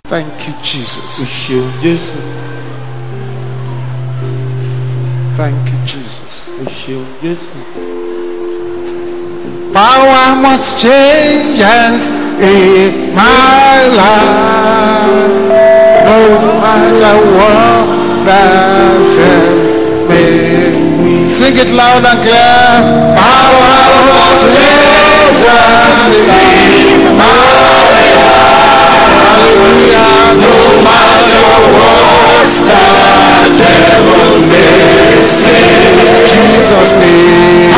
Thank you, Jesus. Thank you, Jesus. Power must change hands in my life, no matter what that may. Sing it loud and clear. Power must change hands in my life. Hallelujah. No matter what the devil may say. Jesus' name.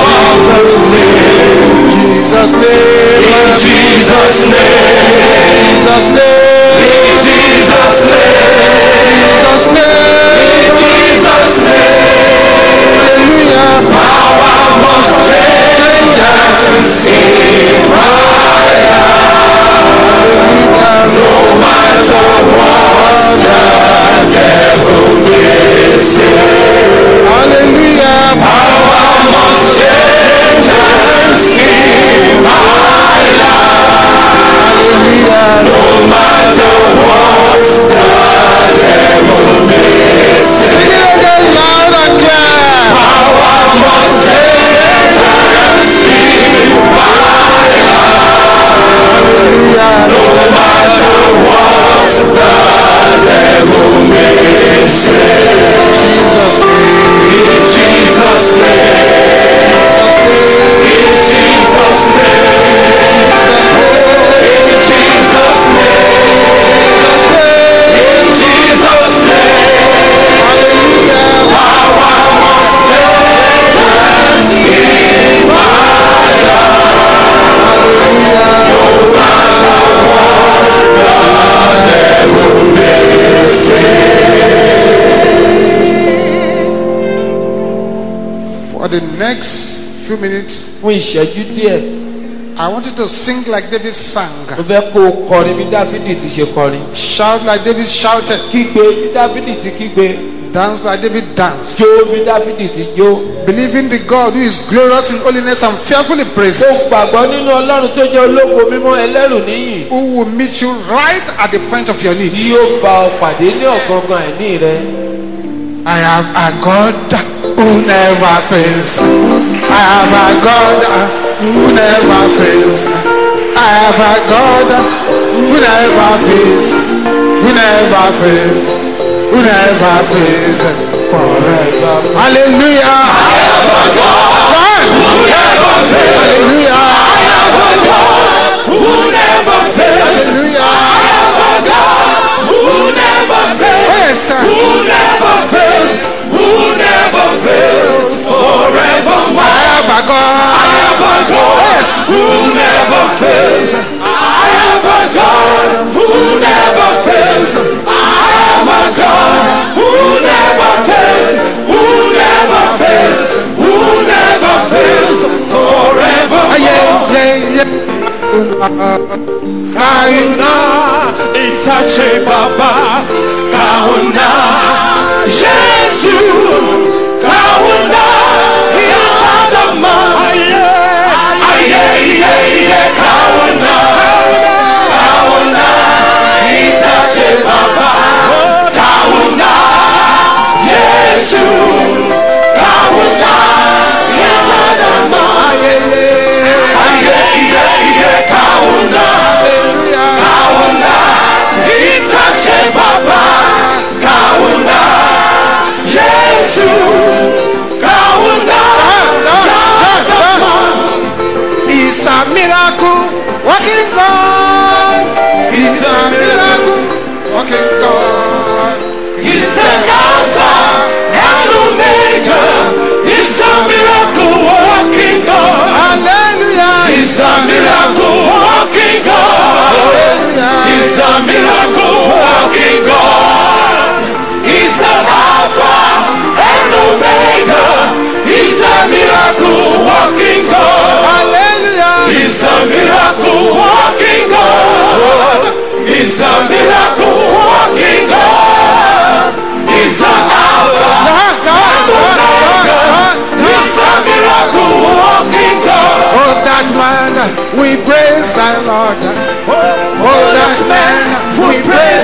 Jesus' name. Jesus' name. Jesus' name. Jesus' name. Jesus' name. Jesus' name. Hallelujah. Power must change hands in my life. No matter what the devil may say. Hallelujah. Power must change hands in my life. Hallelujah. No matter what the devil may say. Sing it again loud and clear. Power must change hands in my life. Hallelujah. No matter what the devil may say. Jesus' name. Jesus' name. Jesus' name. Jesus' name. Jesus' name. Hallelujah. Power must change hands in my life. Hallelujah. No matter what the devil may say. For the next few minutes, I want you to sing like David sang. Shout like David shouted. Dance like David danced. Believing the God who is glorious in holiness and fearfully praises. Who will meet you right at the point of your needs. I have a God who never fails. I have a God who never fails. I have a God who never fails. Who never fails. Who never fails forever. Hallelujah. I have a God who never fails. Hallelujah. I have a God who never fails. Hallelujah. I have a God who never fails. Who never fails. Who never fails forevermore. I have a God. I have a God who never fails. I have a God who never fails. I am a God who never fails. Who never fails. Who never fails forevermore. Kauna itache baba. Kauna Jesu. Kauna yatadama. Kauna. Kauna itache baba. Kauna Jesu. Kauna yatadama. Kauna. Kauna itache baba. Kauna Jesu. Kauna yatadama. It's a miracle working God. It's a miracle working God. He's the Alpha and Omega. He's a miracle working God. Hallelujah. He's a miracle working God. Hallelujah. He's a miracle working God. He's the Alpha and Omega. He's a miracle working God. Hallelujah. He's a miracle working God. He's a miracle working God. He's the Alpha and Omega. He's a miracle working God. Oh, that man, we praise thy Lord. Oh, that man, we praise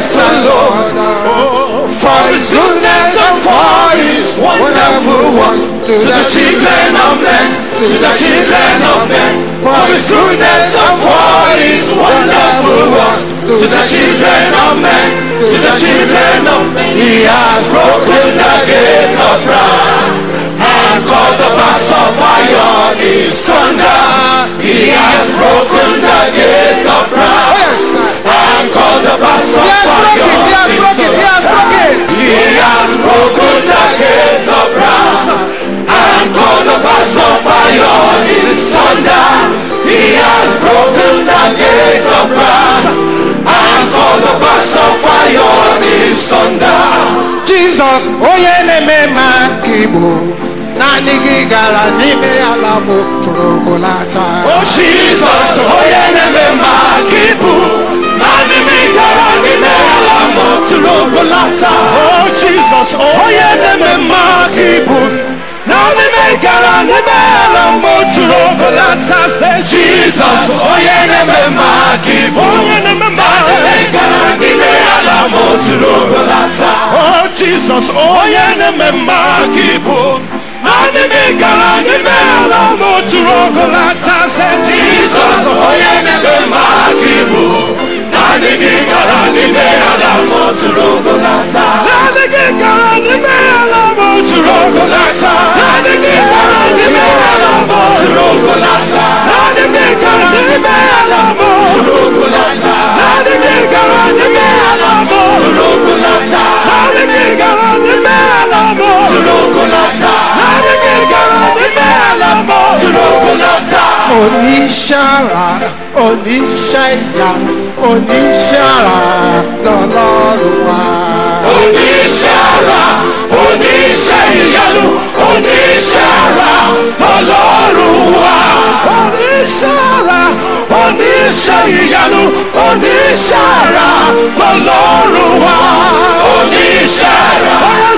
wonderful works to the children of men, to the children of men. For his goodness and for his wonderful works to the children of men, to the children of men. He has broken the gates of brass and called the bars of iron in sunder. He has broken the gates of brass and called the bars of iron in sunder. He has broken the gates of brass and called the bars of iron in sunder. He has broken the gates of brass and called the bars of iron in sunder. Jesus, oye neme makibu. Nanigi gara nime alamu trogolata. Oh Jesus, oye neme makibu. Nanigi gara nime alamu trogolata. Oh Jesus, oye neme makibu. Nanigi gara nime alamu trogolata. Say Jesus, oye neme makibu. Nanigi gara nime alamu trogolata. Oh Jesus, oye neme makibu. Anime garanime alamu turogolata. Say Jesus, oye nebe makibu. Anime garanime alamu turogolata. Anime garanime alamu turogolata. Anime garanime alamu turogolata. Anime garanime alamu turogolata. Anime garanime alamu turogolata. Anime garanime alamu turogolata. Oníṣàrà, oníṣẹ́yà, oníṣàrà lọ́lọ́run wa. Oníṣàrà, oníṣẹ́yàlú, oníṣàrà lọ́lọ́run wa. Oníṣàrà, oníṣẹ́yàlú, oníṣàrà lọ́lọ́run wa. Oníṣàrà,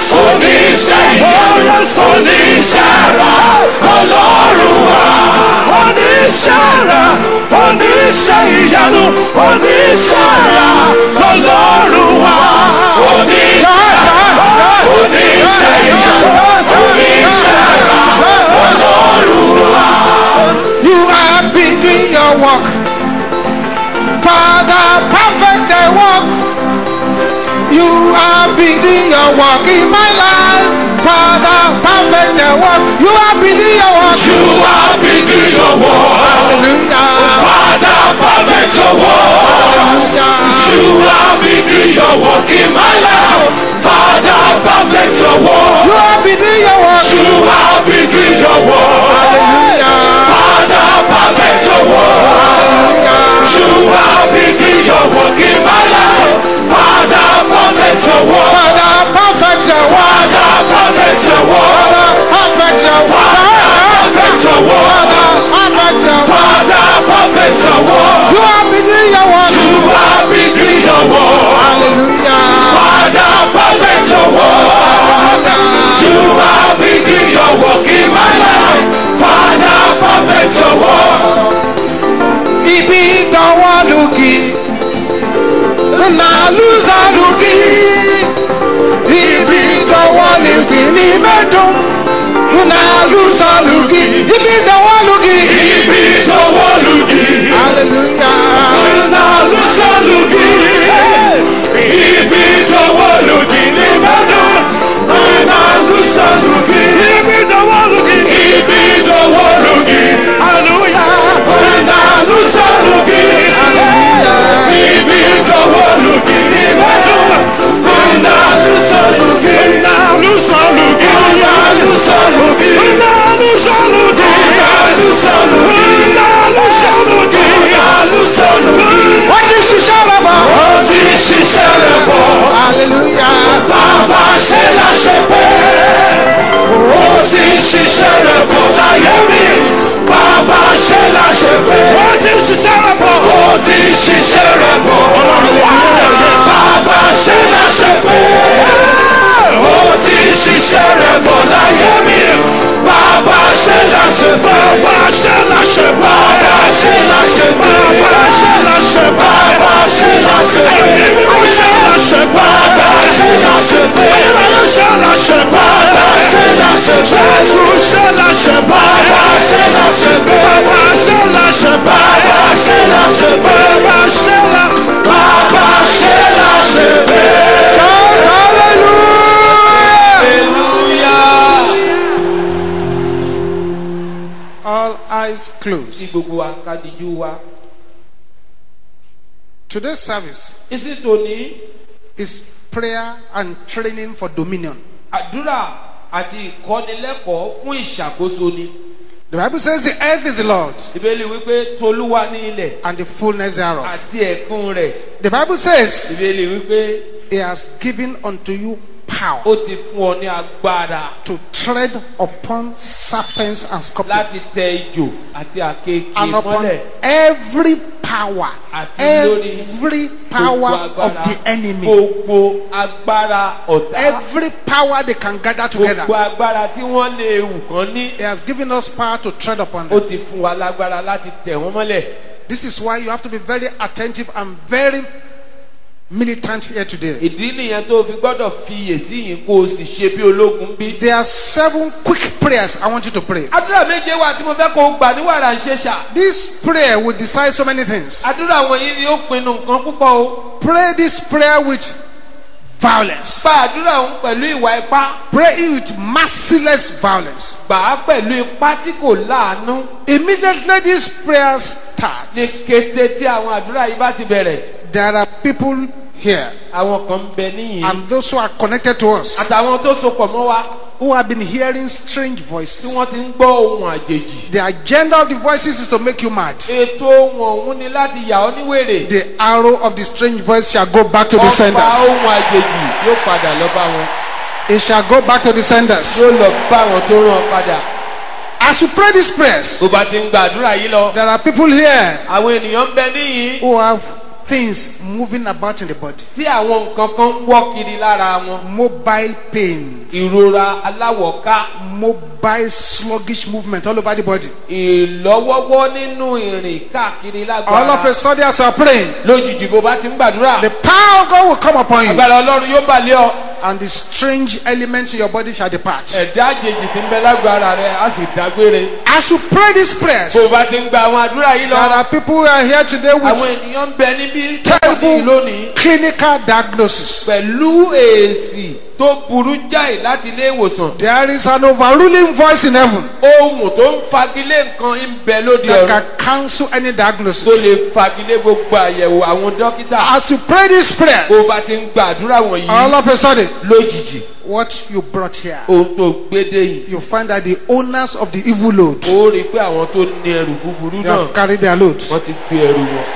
oníṣẹ́yàlú, oníṣàrà lọ́lọ́run wa. Oníṣàrà, oníṣẹ́yàlú, oníṣàrà lọ́lọ́run wa. Oníṣàrà, oníṣẹ́yàlú, oníṣàrà lọ́lọ́run wa. You have been doing your work, Father, perfect the work. You have been doing your work in my life, Father, perfect the work. You have been doing your work. You have been doing your work. Hallelujah. Father, perfect your work. Hallelujah. You have been doing your work in my life, Father, perfect your work. You have been doing your work. You have been doing your work. Hallelujah. Father, perfect your work. Hallelujah. You have been doing your work in my life, Father, perfect your work. Father, perfect your work. Father, perfect your work. Father, perfect your work. Perfect your work. Perfect your work. Father, perfect your work. You have been doing your work. You have been doing your work. Hallelujah. Father, perfect your work. Hallelujah. You have been doing your work in my life. Father, perfect your work. Ibi dawa luki, na luza luki. Ibi dawa luki ni medum, na luza luki. Ibi dawa luki, ibi dawa luki. Hallelujah. Na luza luki. Ibi dawa luki ni medum, na luza luki. Ibi dawa luki, ibi dawa luki. Hallelujah. Na luza luki. Hallelujah. Ibi dawa luki ni medum, na luza luki. Na luza luki. Na luza luki. Na luza luki. Na luza luki. Na luza luki. Na luza luki. What is the shout of closed. gbogbo wa ká dijú wa. Today's service ìsìn tòní is prayer and training for dominion. àdúrà àti ìkọ́nilẹ́kọ̀ọ́ fún ìṣàkóso ni. The Bible says the earth is the Lord's ìbéèlì wípé tolúwa ní ilẹ̀ and the fullness thereof. àti ẹ̀kún rẹ̀. The Bible says ìbéèlì wípé he has given unto you power ó ti fún ọ ní agbára to tread upon serpents and láti scorpions tẹ ijò àti àkekèé and upon mọ́lẹ̀. every power, Àti lórí every power of the enemy, gbogbo agbára ọ̀tá. every power they can gather together. gbogbo agbára tí wọ́n lè wù kán ní. He has given us power to tread upon ó them. ti fún wa lágbára láti tẹ̀ wọ́n mọ́lẹ̀. This is why you have to be very attentive and very militant here today. ìdí nìyẹn tó fi gbọ́dọ̀ fiyèsí yìí kó o sì ṣe bí ológun bí. There are 7 quick prayers I want you to pray. àdúrà méje wà tí mo fẹ́ kó o gbà ní wàrà ń ṣe ṣà. This prayer will decide so many things. àdúrà wọ̀nyí ni ó pinnu nǹkan púpọ̀ o. Pray this prayer with violence. gba àdúrà òun pẹ̀lú ìwà ipá. Pray it with merciless violence. gbà á pẹ̀lú ipá tí kò láàánú. Immediately this prayer ní starts, kété tí àwọn àdúrà yìí bá ti bẹ̀rẹ̀. there are people here àwọn kan ń bẹ níyìn. and those who are connected to us àtàwọn tó sopọ̀ mọ́ wa who have been hearing strange tí voices. wọ́n ti ń gbọ́ ohun àjèjì. The agenda of the voices is to make you mad. ètò ohun ọ̀hún ni láti yà ọ́ níwèrè. The arrow of the strange voice shall go back to the ọ̀pá senders. ohun àjèjì yóò padà lọ bá wọn. It shall go back to the senders. yóò lọ bá wọn tó rán padà. As you pray these prayers, bó bá ti ń gbàdúrà yìí lọ. there are people here àwọn ènìyàn ń bẹ níyìn. who have things moving about in the body. tí àwọn nǹkan kan ń wọ́ kiri lára wọn. Mobile pains, ìrora aláwọ̀ká. mobile sluggish movement all over the body. ìlọ́wọ́wọ́ nínú ìrìn káàkiri All of lágbára. a sudden, as you are praying, lójijì bó bá ti ń gbàdúrà. the power of God will come upon you, agbára ọlọ́run yóò bà lé ọ. and the strange elements in your body shall depart. ẹ̀dá àjèjì tí ń bẹ lágbára rẹ á sì dágbére. As you pray these prayers, bó bá ti ń gba àwọn àdúrà yìí there lọ. are people who are here today àwọn with ènìyàn ń bẹ níbí terrible lónìí. clinical diagnosis. pẹ̀lú èsì tó burú jáì láti ilé ìwòsàn. There is an overruling voice in heaven ohun tó ń fagilé nǹkan ń bẹ lóde that ọ̀run. can cancel any tó diagnosis. lè fagilé gbogbo àyẹ̀wò àwọn dókítà. As you pray this prayer, bó bá ti ń gbàdúrà wọ̀nyí. all of a sudden, lójijì what you brought here, ohun tó gbédè yìí. you find that the owners of the evil load, ó rí i pé àwọn tó ní ẹrù búburú they náà have carried their load. wọ́n ti gbé ẹrù wọn.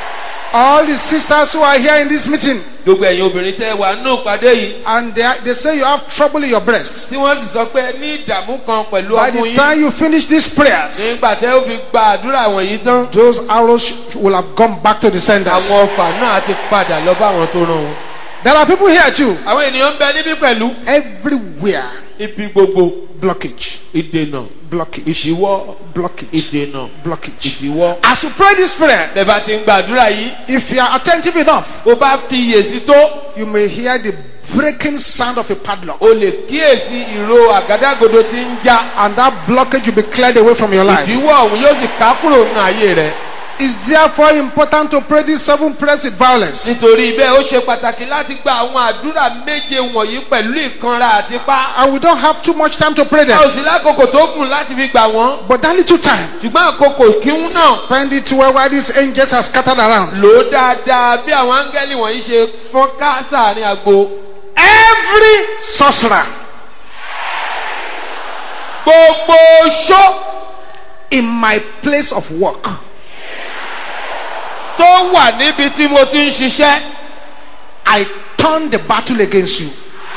All the sisters who are here in this meeting, gbogbo ẹ̀yin obìnrin tẹ́ wà nínú ìpàdé yìí. and they say you have trouble in your breast. tí wọ́n sì sọ pé ní ìdààmú kan pẹ̀lú By ọmú the yín. time you finish these prayers, nígbà tẹ́ ó fi gba àdúrà wọ̀nyí tán. those arrows will have gone back to the senders. àwọn ọfà náà ti padà lọ bá àwọn tó rán wọn. There are people here too. àwọn ènìyàn ń bẹ níbí pẹ̀lú. Everywhere, ibi gbogbo. blockage, ìdènà. blockage, ìdíwọ́. blockage, ìdènà. blockage. ìdíwọ́. As you pray this prayer, tẹ́ bá ti ń gbàdúrà yìí. if you are attentive enough, bó bá fi iyèsí tó. you may hear the breaking sound of a padlock, o lè kíyèsí ìró àgádágodo tí ń já. and that blockage will be cleared away from your life. ìdíwọ́ ọ̀hún yóò sì ká kúrò nínú ayé rẹ̀. It's therefore important to pray these 7 prayers with violence. nítorí bẹ́ẹ̀ ó ṣe pàtàkì láti gba àwọn àdúrà méje wọ̀nyí pẹ̀lú ìkanra àti ipá. And we don't have too much time to pray a them. ò sí lákòókò tó kù láti fi gbà wọ́n. But that little time, ṣùgbọ́n àkókò kíhún náà. spend it where these angels are scattered around. lò ó dáadáa bí àwọn áńgẹ́lì wọ̀nyí ṣe fọ́n ká sáàrin àgbo. Every sorcerer gbogbo ṣó in my place of work, tó wà níbi tí mo ti ń ṣiṣẹ́. I turn the battle against you.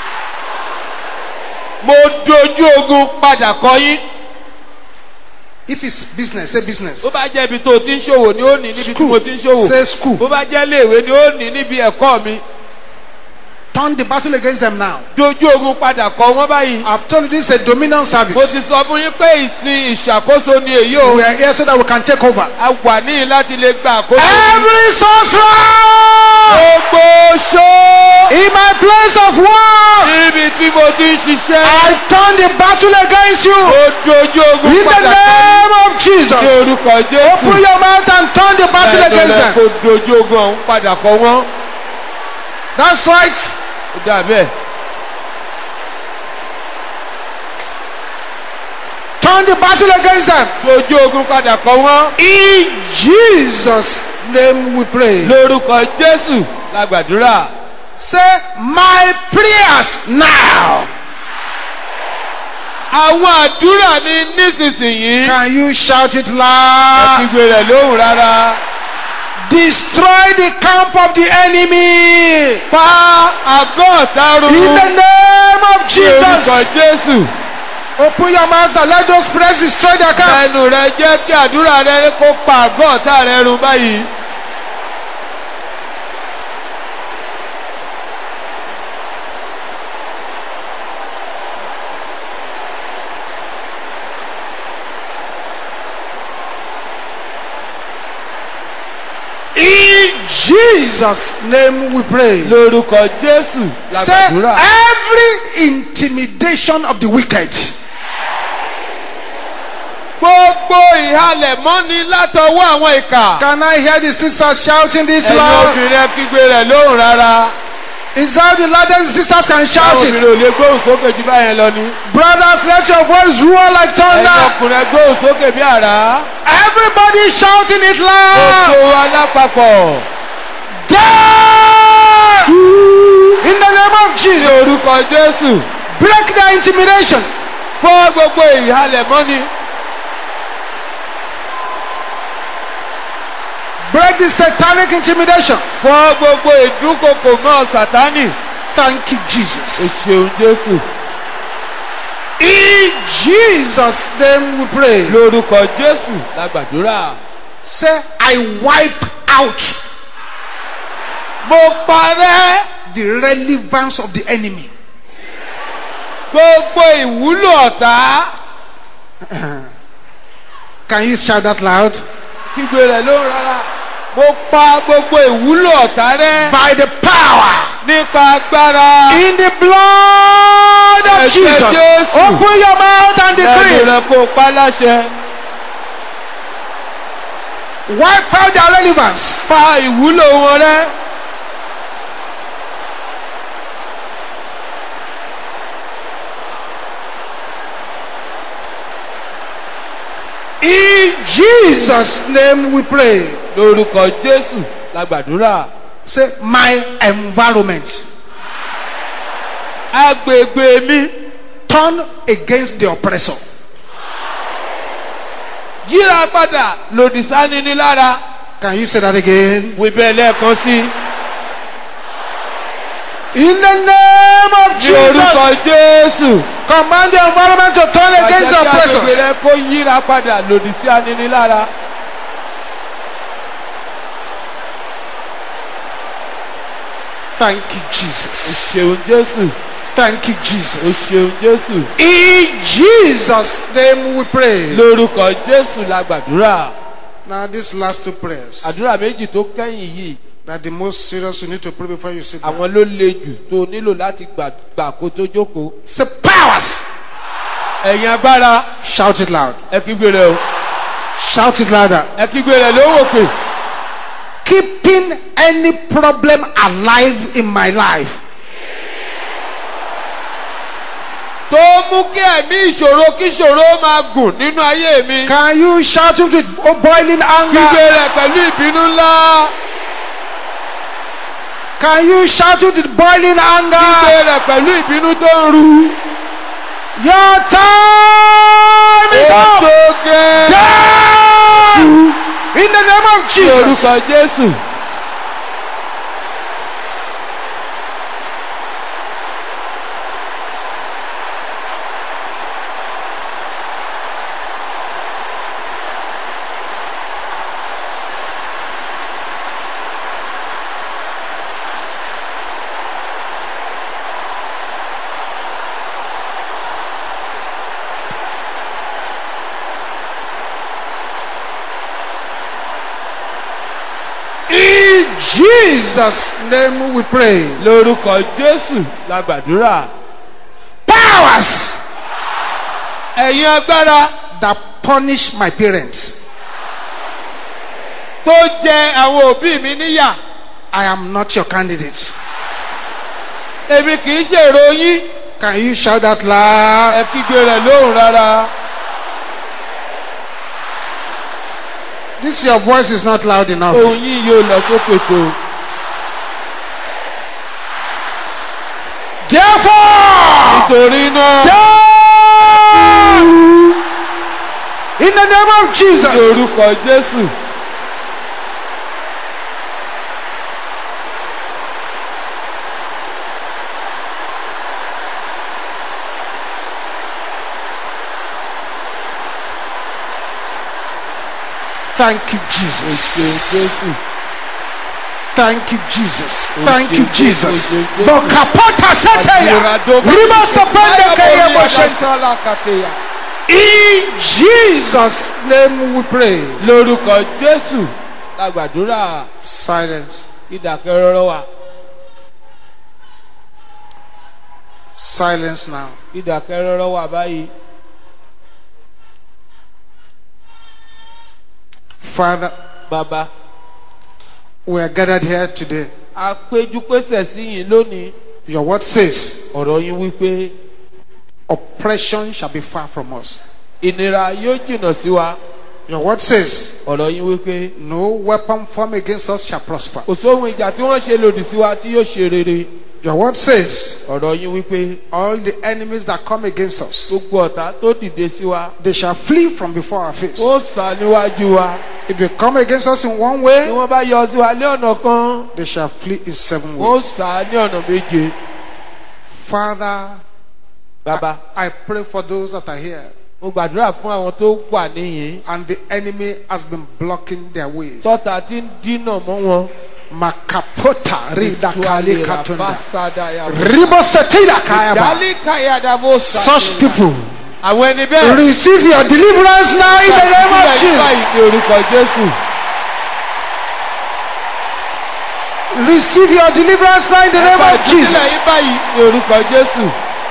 mo dojú ogun padà kọ yín. If it's business, say business. bó bá jẹ́ ibi tó ti ń ṣòwò ni ó ní níbi tí mo ti ń School, ṣòwò. say school. bó bá jẹ́ iléèwé ni ó ní níbi ẹ̀kọ́ mi. Turn the battle against them now. dojú ogun padà kọ wọ́n báyìí. I've told you this is a dominion mo service. ti sọ fún yín pé ìsìn ìṣàkóso ni èyí o. We are here so that we can take over. a wà níyìn láti lè gba àkóso. Every sorcerer gbogbo ṣó. in my place of work, níbi tí mo ti ń ṣiṣẹ́. I turn the battle against you. mo dojú ogun In the padà kọ name of ní Jesus. orúkọ Open Jésù. your mouth and turn the battle against ẹ̀ẹ́dọ̀lẹ́ them. kò dojú ogun ọ̀hún padà kọ wọ́n. That's right. ó dà bẹ́ẹ̀. turn the battle against them. Ojú ogun padà kọ wọ́n. In Jesus' name we pray. Lórúkọ Jésù la gbàdúrà. Say, my prayers now. Àwọn àdúrà mi nísinsìnyí. Can you shout it Ẹ loud? kígbe rẹ̀ lóhùn rárá. Destroy the camp of the enemy. Pa àgọ́ ọ̀tá run. In the name of Lórúkọ Jesus. Jésù. Open your mouth and let those prayers destroy their camp. Ẹnu rẹ jẹ́ kí àdúrà rẹ kó pa àgọ́ ọ̀tá rẹ run báyìí. In Jesus' name we pray. Lórúkọ Jésù la Say, gbàdúrà. every intimidation of the wicked. Gbogbo ìhalẹ̀ mọ́ni látọwọ́ àwọn ìkà. Can I hear the sisters shouting this Ẹ̀yin loud? obìnrin ẹ kígbe rẹ̀ lóhùn rárá. Is that the loudest the sisters can shout Àwọn it? obìnrin ò lè gbóhùn sókè jù báyẹn lọ ni. Brothers, let your voice roar like Ẹ̀yin thunder. ọkùnrin ẹ gbóhùn sókè bí àrá. Everybody shouting it loud. Gbogbo wa lápapọ̀. Die! In the name of Ní Jesus. orúkọ Jésù. Break their intimidation. Fọ́ gbogbo ìhalẹ̀ mọ́ni. Break the satanic intimidation. Fọ́ gbogbo ìdúnkokò mọ́ Sátánì. Thank you, O Jesus. ṣeun Jésù. In Jesus' name we pray. Lórúkọ Jésù la gbàdúrà. Say, I wipe out Mo parẹ́ the relevance of the enemy. gbogbo ìwúlò ọ̀tá. Can you shout that loud? Kígbe rẹ̀ lóhùn rárá. Mo pa gbogbo ìwúlò ọ̀tá rẹ́ By the power nípa agbára. in the blood of Ẹ̀jẹ̀ Jesus. Jésù. Open your mouth and Lẹ́nu decree. rẹ̀ kó pa láṣẹ. Wipe out their relevance. Pa ìwúlò wọn rẹ́. In Jesus' name we pray. Lórúkọ Jésù la gbàdúrà. Say, my environment. Agbègbè mi Turn against the oppressor. yíra padà lòdì sánini lára. Can you say that again? Wí bẹ́ẹ̀ lẹ́ẹ̀kan sí. In the name of Ní orúkọ Jesus, Jésù. command the environment to turn against the Àṣẹ kí agbègbè oppressors. rẹ kó yíra padà lòdì sí anini lára. Thank you, O Jesus. ṣeun Jésù. Thank you, O Jesus. ṣeun Jésù. In Jesus' name we pray. Lórúkọ Jésù la gbàdúrà. Now, these last two prayers Àdúrà méjì tó kẹ́yìn yìí. that the most serious you need to pray before you sit down. Àwọn ló le jù tó nílò láti gbà kó tó jókòó. Say, powers. Ẹ̀yin agbára Shout it loud. ẹ kígbe rẹ̀ o. Shout it louder. Ẹ kígbe rẹ̀ lówó òkè. Keeping any problem alive in my life. Tó mú kí ẹ̀mí ìṣòro kí ìṣòro máa gùn nínú ayé mi. Can you shout it with boiling Kígbe anger? rẹ̀ pẹ̀lú ìbínú ńlá. Can you shout it with boiling anger? Kígbe rẹ̀ pẹ̀lú ìbínú tó ń ru. Your time is up. Òtógẹ́. Die! In the name of Ní Jesus. orúkọ Jésù. In Jesus' name we pray. Lórúkọ Jésù la gbàdúrà. Powers Ẹ̀yin agbára that punish my parents. tó jẹ àwọn òbí mi níyà. I am not your candidate. Èmi kì í ṣèrò yín. Can you shout that loud? Ẹ kígbe rẹ̀ lóhùn rárá. This your voice is not loud enough. ohùn yín yóò lọ sókè tó. Therefore, nítorí náà in the name of ní Jesus, orúkọ Jésù. thank you, Èṣe Jesus. Jésù. Thank you, Jesus. Thank you, Èṣe Jesus. Jésù. Bokapota seteya. Riba sapende kaya boshente. In Jesus' name we pray. lórúkọ Jésù la gbàdúrà. Silence. ìdákẹ́rọ́rọ́ wà. Silence now. ìdákẹ́rọ́rọ́ wà báyìí. Father, bàbá we are gathered here today. a péjú pésẹ̀ sí yín lónìí. Your word says, ọ̀rọ̀ yín wípé oppression shall be far from us. ìnira yóò jìnnà sí wa. Your word says, ọ̀rọ̀ yín wípé no weapon formed against us shall prosper. kò sóhun ìjà tí wọ́n ṣe lòdì sí wa tí yóò ṣe rere. Your word says, ọ̀rọ̀ yín wípé all the enemies that come against us, gbogbo ọ̀tá tó dìde sí wa they shall flee from before our face. ó sá níwájú wa. If they come against us in one bí way, wọ́n bá yọ sí wa ní ọ̀nà kan they shall flee in 7 ó ways. sá ní ọ̀nà méje. Father, bàbá I pray for those that are here mo gbàdúrà fún àwọn tó wà níyìn and the enemy has been blocking their ways. tọ́ta tí ń dínà mọ́ wọn. Makapota rida kali katunda. Basada Ribo setida kayaba. Dali kaya davo Such people, àwọn ẹni bẹ́ẹ̀. receive your deliverance now in the name of Jesus. ní orúkọ Jésù. Receive your deliverance now in the name of Jesus. yín báyìí ní orúkọ Jésù.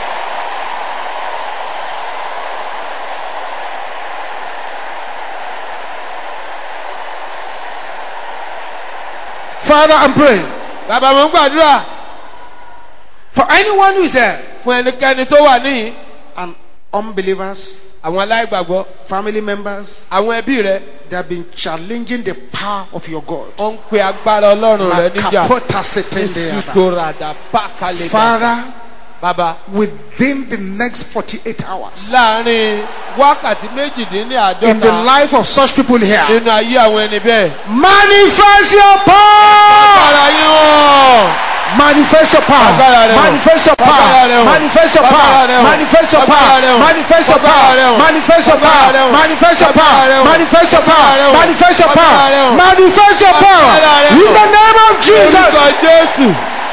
Father, I'm praying bàbá mo ń gbàdúrà for anyone who is here fún ẹnikẹ́ni tó wà níyìn. and unbelievers, àwọn aláìgbàgbọ́ family members, àwọn ẹbí rẹ they have been challenging the power of your God. ó ń pe agbára Ọlọ́run rẹ níjà. Makapota setende yaba. ìsùtòràdà bákàlẹ̀. Father, bàbá within the next 48 hours, láàrin wákàtí in the méjìdínláàádọ́ta life of such people here, nínú ayé àwọn ẹni bẹ́ẹ̀. manifest your power. Agbára yín hàn. Manifest your power. Agbára rẹ o. Manifest your power. Agbára rẹ o. Manifest your Agbára power. rẹ o. Manifest your Agbára rẹ power. o. Manifest your Agbára rẹ power. o. Manifest your Agbára rẹ power. o. Manifest your Agbára rẹ power. o. Manifest your Agbára rẹ power. o. Manifest your Agbára power. rẹ o. Manifest your power. Agbára rẹ o. In the name of Jesus. Orúkọ Jésù.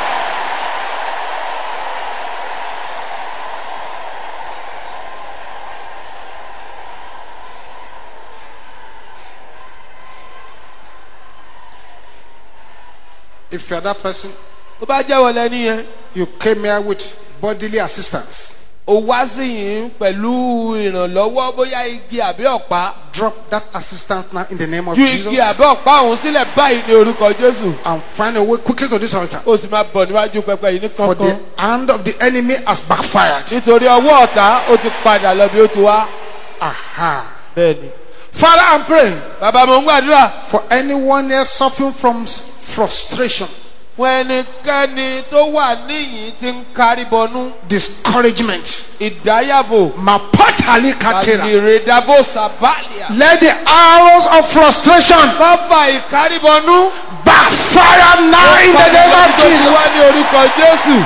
If you are that person, tó bá jẹ́ wọlé nìyẹn. you came here with bodily assistance. ó wá sí yín pẹ̀lú ìrànlọ́wọ́ bóyá igi àbí ọ̀pá. Drop that assistance now in the name of ju Jesus igi àbí ọ̀pá ọ̀hún sílẹ̀ báyìí ní orúkọ Jésù. and find a way quickly to this altar. ó sì máa bọ̀ níwájú pẹpẹ yìí ní For the kankan. hand of the enemy has backfired. nítorí ọwọ́ ọ̀tá ó ti padà lọ bí ó ti wá. Aha. bẹ́ẹ̀ni. Father, I'm praying bàbá mo ń gbàdúrà for anyone here suffering from frustration, fún ẹnikẹ́ni tó wà níyìn tí ń kárí bọnú. discouragement. ìdáyàbò. Mapatali katera. àdìrẹ́dàbò sàbálìà. Let the arrows of frustration kọ́fà ìkárìbọnú. backfire now in the name of Jesus. wá ní orúkọ Jésù.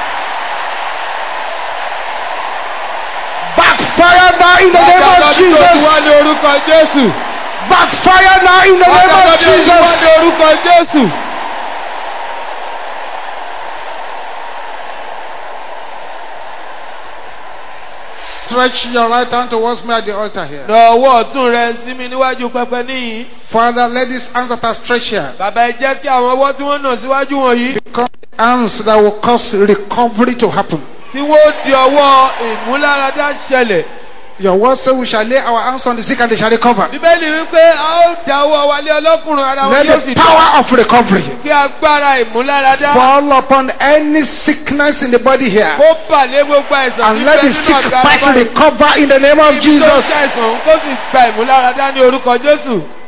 Backfire now in the name of wá Jesus. ní orúkọ Jésù. Backfire now in the name of wá Jesus. ní orúkọ Jésù. Stretch your right hand towards me at the altar here. lọ́wọ́ ọ̀tún rẹ sí mi níwájú pẹpẹ níyìn. Father, let these hands that are stretched here bàbá ẹ jẹ́ kí àwọn ọwọ́ tí wọ́n nà síwájú wọ̀nyí. become hands that will cause recovery to happen. tí wọ́n di ọwọ́ ìmúláradá ṣẹlẹ̀. Your word says we shall lay our hands on the sick and they shall recover. bíbélì wípé a ó da owó wa lé ọlọ́kùnrin ara wọn Let yóò the sì dá. power of recovery kí agbára ìmúláradá fall upon any sickness in the body here. kó bà lé gbogbo àìsàn And tí let bẹ the nínú sick àgọ́ ara fight báyìí. recover in the name of Ibi tó Jesus. ṣàìsàn kó sì gba ìmúláradá ní orúkọ Jésù.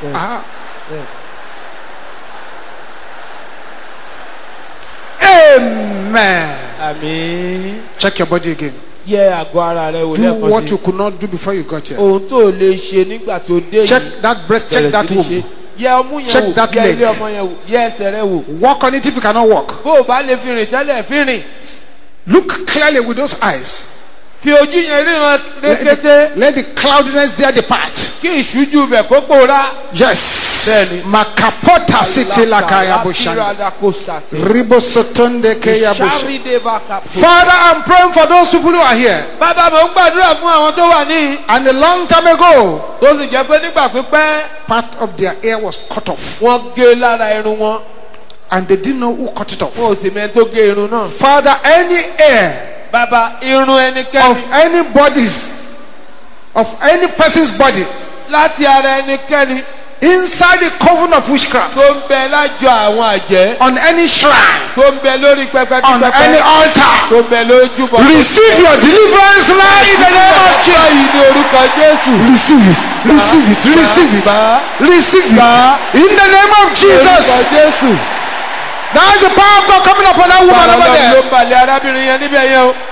Amen. Àmín. Check your body again. Yẹ àgọ́ ara rẹ wò Do lẹ́ẹ̀kan what sí. you could not do before you got here. Ohun tó lè ṣe nígbà tó dé yìí. Check that breast, check that womb. Yẹ ọmú yẹn Check wò, that yẹ leg. ilé ọmọ yẹn wò, yẹ ẹsẹ̀ rẹ wò. Walk on it if you cannot walk. Bó o bá lè fi rìn tẹ́lẹ̀ fi rìn. Look clearly with those eyes. Fi ojú yẹn ríran rékété. Let the cloudiness there depart. Kí ìṣújú bẹ̀ kó pòórá. Yes. Bẹ́ẹ̀ni. Makapota city la kaya bushanda. Ribo sotonde kaya bushanda. Father, I'm praying for those people who are here. Bàbá mo ń gbàdúrà fún àwọn tó wà ní. And a long time ago, Tó sì jẹ́ pé nígbà pípẹ́. part of their hair was cut off. Wọ́n gé lára irun wọn. And they didn't know who cut it off. Wọn ò sì mẹ́ni tó gé irun náà. Father, any hair Bàbá irun ẹnikẹ́ni. of any bodies, of any person's body, Láti ara ẹnikẹ́ni. inside the coven of witchcraft, Tó ń bẹ lájọ àwọn àjẹ́. on any shrine, Tó ń bẹ lórí pẹpẹ on any pẹpẹ. altar, Tó ń bẹ lójú bọ̀. receive your deliverance now in the name of Jesus. Báyìí ní orúkọ Jésù. Receive it, receive it, receive it, Bá. receive it in the name of Orúkọ Jesus. Jésù. Now is the power of God coming upon that woman Bàbá over ló there. ń balẹ̀ arábìnrin yẹn níbẹ̀ yẹn o.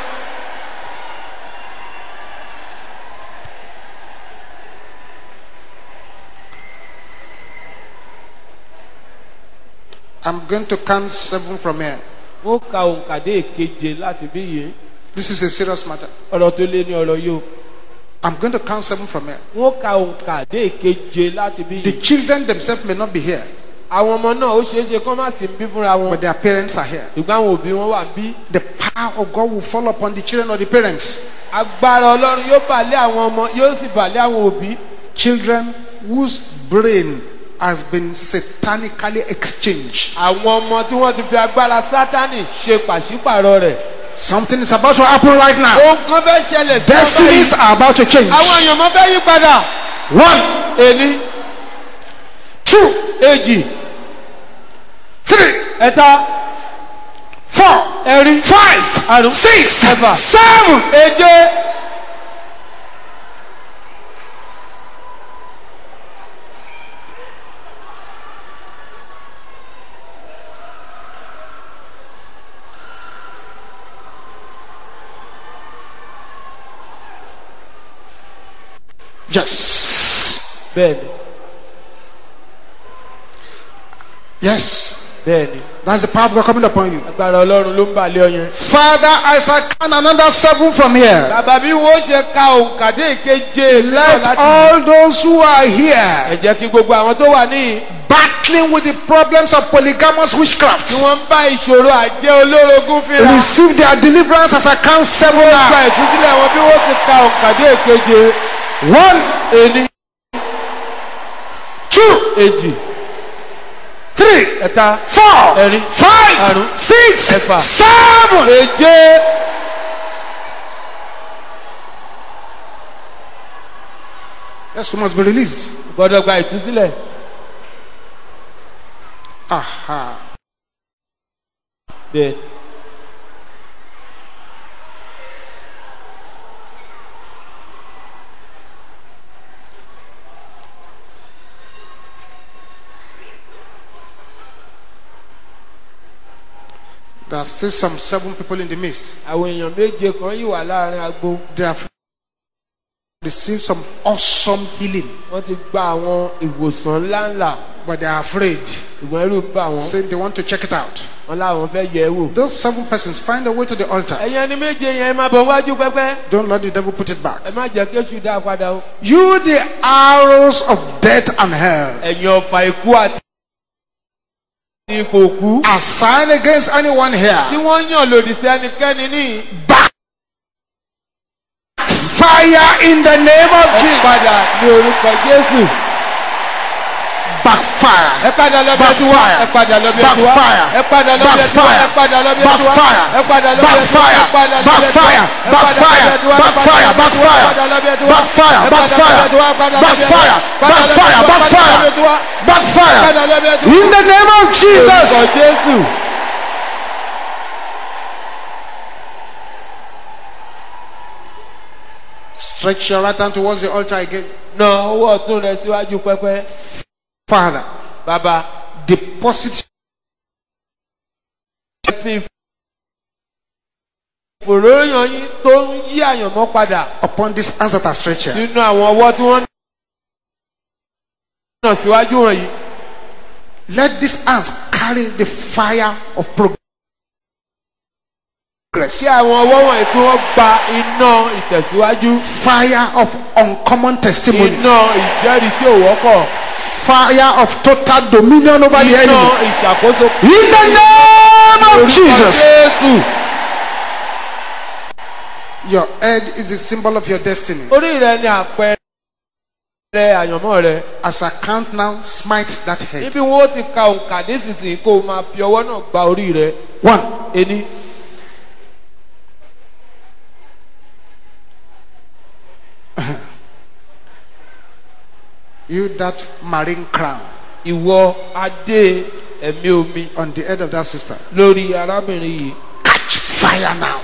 I'm going to count 7 from here. Wọ́n ka òǹkàdé èkeje láti bí yìí. This is a serious matter. Ọ̀rọ̀ tó lé ní ọ̀rọ̀ yìí o. I'm going to count 7 from here. Wọ́n ka òǹkàdé èkeje láti bí The yìí. children themselves may not be here, Àwọn ọmọ náà ó ṣeé ṣe kó má sí bí fúnra wọn. but their parents are here. Ṣùgbọ́n àwọn òbí wọn wà bí. The power of God will fall upon the children or the parents. Agbára Ọlọ́run yóò bàlẹ́ àwọn ọmọ yóò sì bàlẹ́ àwọn òbí. Children whose brain has been satanically exchanged. Àwọn ọmọ tí wọ́n ti fi agbára Sátánì ṣe pàṣípàrọ̀ rẹ̀. Something is about to happen right now. Ohun kan fẹ́ ṣẹlẹ̀ sí ọmọ Destinies yìí. are about to change. Àwọn èèyàn mọ́ fẹ́ yí padà. 1, Ení, 2, èjì, 3, ẹ̀ta, 4, ẹ̀rin, 5, àrún, 6, ẹ̀fà, 7. èje. Yes. Bẹ́ẹ̀ni, Yes. bẹ́ẹ̀ni. That's the power of God coming upon you. Agbára Ọlọ́run ló ń bàlẹ́ ọ yẹn. Father, as I count another 7 from here, Bàbá bí wọ́n ṣe ka òǹkàdé ìkeje náà let láti. all those who are here Ẹ jẹ́ kí gbogbo àwọn tó wà níyì. battling with the problems of polygamous Tí witchcraft wọ́n ń bá ìṣòro àjẹ́ olórogún fínra. receive their deliverance as I count 7 Wọ́n gba now. ìtúsílẹ̀ wọn bí wọ́n ti ka òǹkàdé ìkeje. 1, Ení, 2, èjì, 3, ẹ̀ta, 4, ẹ̀rin, 5, àrún, 6, ẹ̀fà, 7. èje. Yes, we must be released. Gbọ́dọ̀ gba ìtúsílẹ̀. Aha. Bẹ́ẹ̀ni. There are still some 7 people in the midst. Àwọn èèyàn méje kan yìí wà láàrin agbo. They have received some awesome healing, Wọ́n ti gba àwọn ìwòsàn ńláńlá. but they are afraid. Ṣùgbọ́n ẹrú bá wọn. Say they want to check it out. Wọ́n láwọn fẹ́ yẹ̀ ẹ́ wò. Those 7 persons find a way to the altar. Ẹ̀yin ẹni méje yẹn ẹ máa bọ̀ wájú pẹ́pẹ́. Don't let the devil put it back. Ẹ má jẹ́ kéṣù dá a padà o. You, the arrows of death and hell, Ẹ̀yin ọ̀fà ikú àti ipò òkú. assigned against anyone Tí here, wọ́n yàn lòdì sí ẹnikẹ́ni ní. fire in the name of Ẹ Jesus. padà ní orúkọ Jésù. Backfire. Ẹ padà lọ bí ẹ ti wá. Ẹ padà lọ bí ẹ ti wá. Ẹ padà lọ bí ẹ ti wá. Ẹ padà lọ bí ẹ ti wá. Ẹ padà lọ bí ẹ ti wá. Ẹ padà lọ bí ẹ ti wá. Backfire. Backfire. Backfire. Backfire. Backfire. Backfire. Backfire. Backfire. Backfire. In the name of Jesus. Orúkọ Jésù. Stretch your right hand towards the altar again. Na ọwọ́ ọ̀tún rẹ síwájú pẹ́pẹ́. Father, Baba, deposit upon these hands that are stretched here. Let these hands carry the fire of progress. Fire of uncommon testimonies. Fire of total dominion over the enemy. In the name of Jesus. Your head is the symbol of your destiny. As I count now, smite that head. 1. You that marine crown on the head of that sister, catch fire now,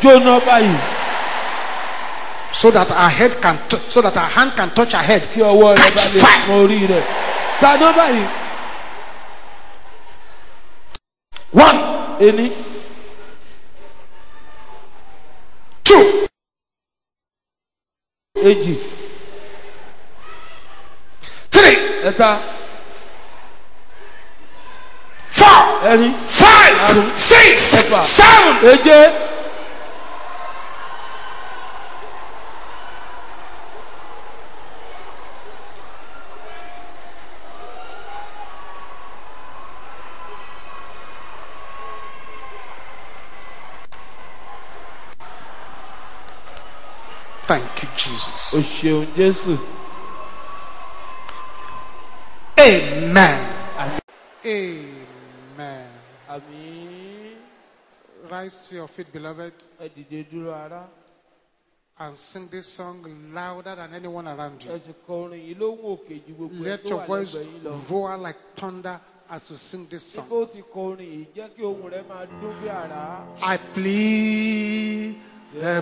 so that our head can so that our hand can touch her head. Catch fire. 1, 2, 3, 4, 5, 6, 7. Thank you, Jesus. Amen. Amen. Rise to your feet, beloved, and sing this song louder than anyone around you. Let your voice roar like thunder as you sing this song. I plead the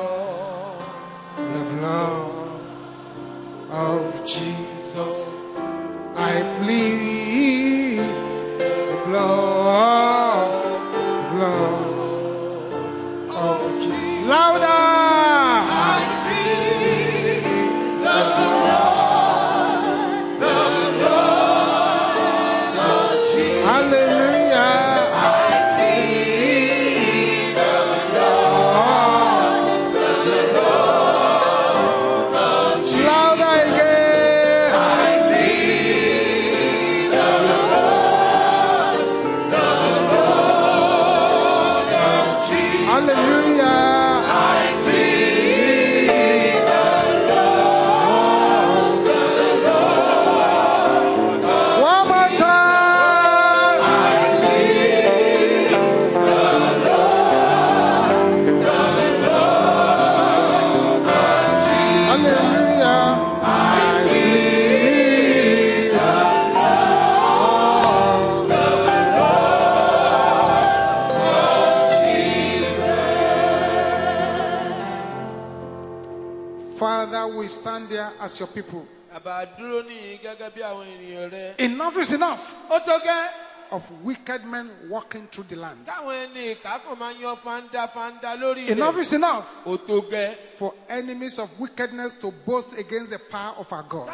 blood of Jesus. I plead the blood of Jesus. Louder! I plead the blood of Jesus. Hallelujah! I plead the blood of Jesus. Louder again! I plead the blood of Jesus. Hallelujah! Father, we stand there as your people. Enough is enough of wicked men walking through the land. Enough is enough for enemies of wickedness to boast against the power of our God.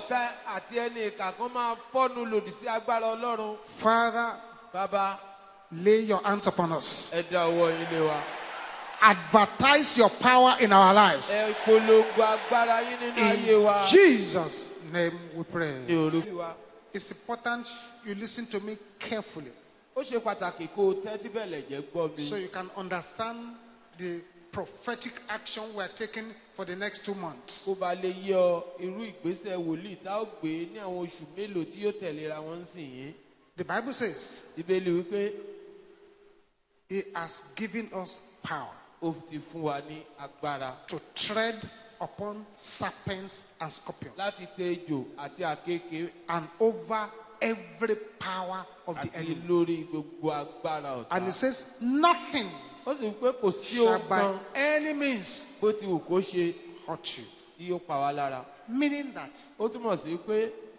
Father, lay your hands upon us. Advertise your power in our lives. In Jesus' name we pray. It's important you listen to me carefully, so you can understand the prophetic action we are taking for the next 2 months. The Bible says He has given us power to tread upon serpents and scorpions and over every power of the enemy. And it says nothing shall by any means hurt you. Meaning that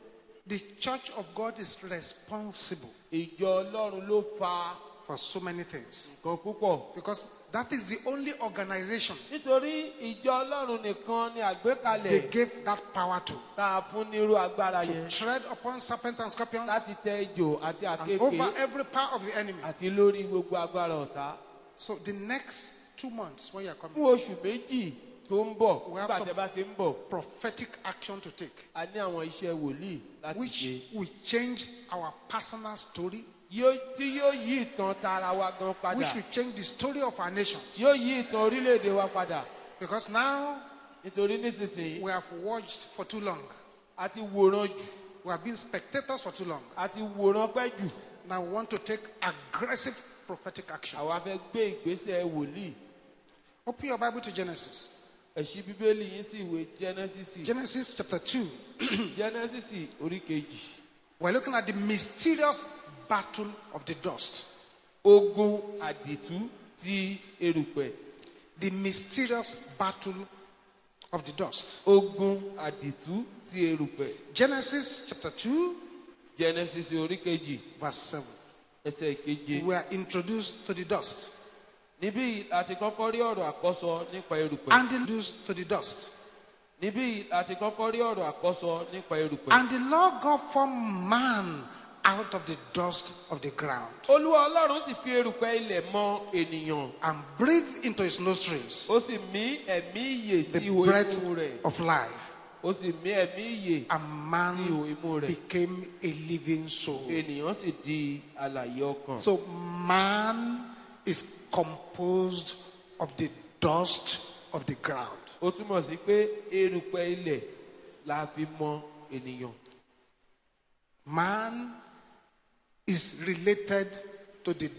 The church of God is responsible Ìjọ Ọlọ́run ló fa for so many things. nǹkan púpọ̀. Because that is the only organization Nítorí ìjọ Ọlọ́run nìkan ni they àgbékalẹ̀ gave that power to. tá a fún nírú agbára To yẹn tread upon serpents and scorpions láti tẹ ejò àti and over àkékèé every power of the enemy. àti lórí gbogbo agbára ọ̀tá. So the next 2 months when you are coming, Fún oṣù méjì tó ń bọ̀ We have nígbà some- tẹ́ bá ti ń bọ̀, prophetic action to take, a ní àwọn iṣẹ́ wòlíì láti which ṣe. will change our personal story, Tí yóò yí ìtàn tara wa gan padà. which will change the story of our nation. Yóò yí ìtàn orílẹ̀-èdè wa padà. Because now Nítorí nísinsìnyí, we have watched for too long. a ti wòran jù, We have been spectators for too long. a ti wòran pẹ́ jù. Now we want to take aggressive prophetic action. Àwa fẹ́ gbé ìgbésẹ̀ wòlíì. Open your Bible to Genesis. Ẹ ṣí Bíbélì yín sí ìwé Genesis. Genesis chapter 2. Genesis orí kejì. We're looking at the mysterious battle of the dust. Ogun àdìtú ti erùpẹ̀. The mysterious battle of the dust. Ogun àdìtú ti erùpẹ̀. Genesis chapter 2, Genesis orí kejì verse 7. ẹsẹ̀ keje. We are introduced to the dust. Níbí àti kọ́kọ́ rí ọ̀rọ̀ àkọ́sọ nípa erùpẹ̀. And introduced to the dust. Níbí àti kọ́kọ́ rí ọ̀rọ̀ àkọ́sọ nípa erùpẹ̀. And the Lord God formed man out of the dust of the ground Olúwa Ọlọ́run sì fi erùpẹ̀ ilẹ̀ mọ ènìyàn. and breathed into his nostrils Ó sì mí ẹ̀mí ìyè sí the ihò breath imú rẹ̀. of life. Ó sì mí ẹ̀mí ìyè And sí ihò man imú rẹ̀. became a living soul. Ènìyàn sì di alààyè ọkàn. So man is composed of the dust of the ground. Ó túmọ̀ sí pé erùpẹ̀ ilẹ̀ la fi mọ ènìyàn. Man is related to the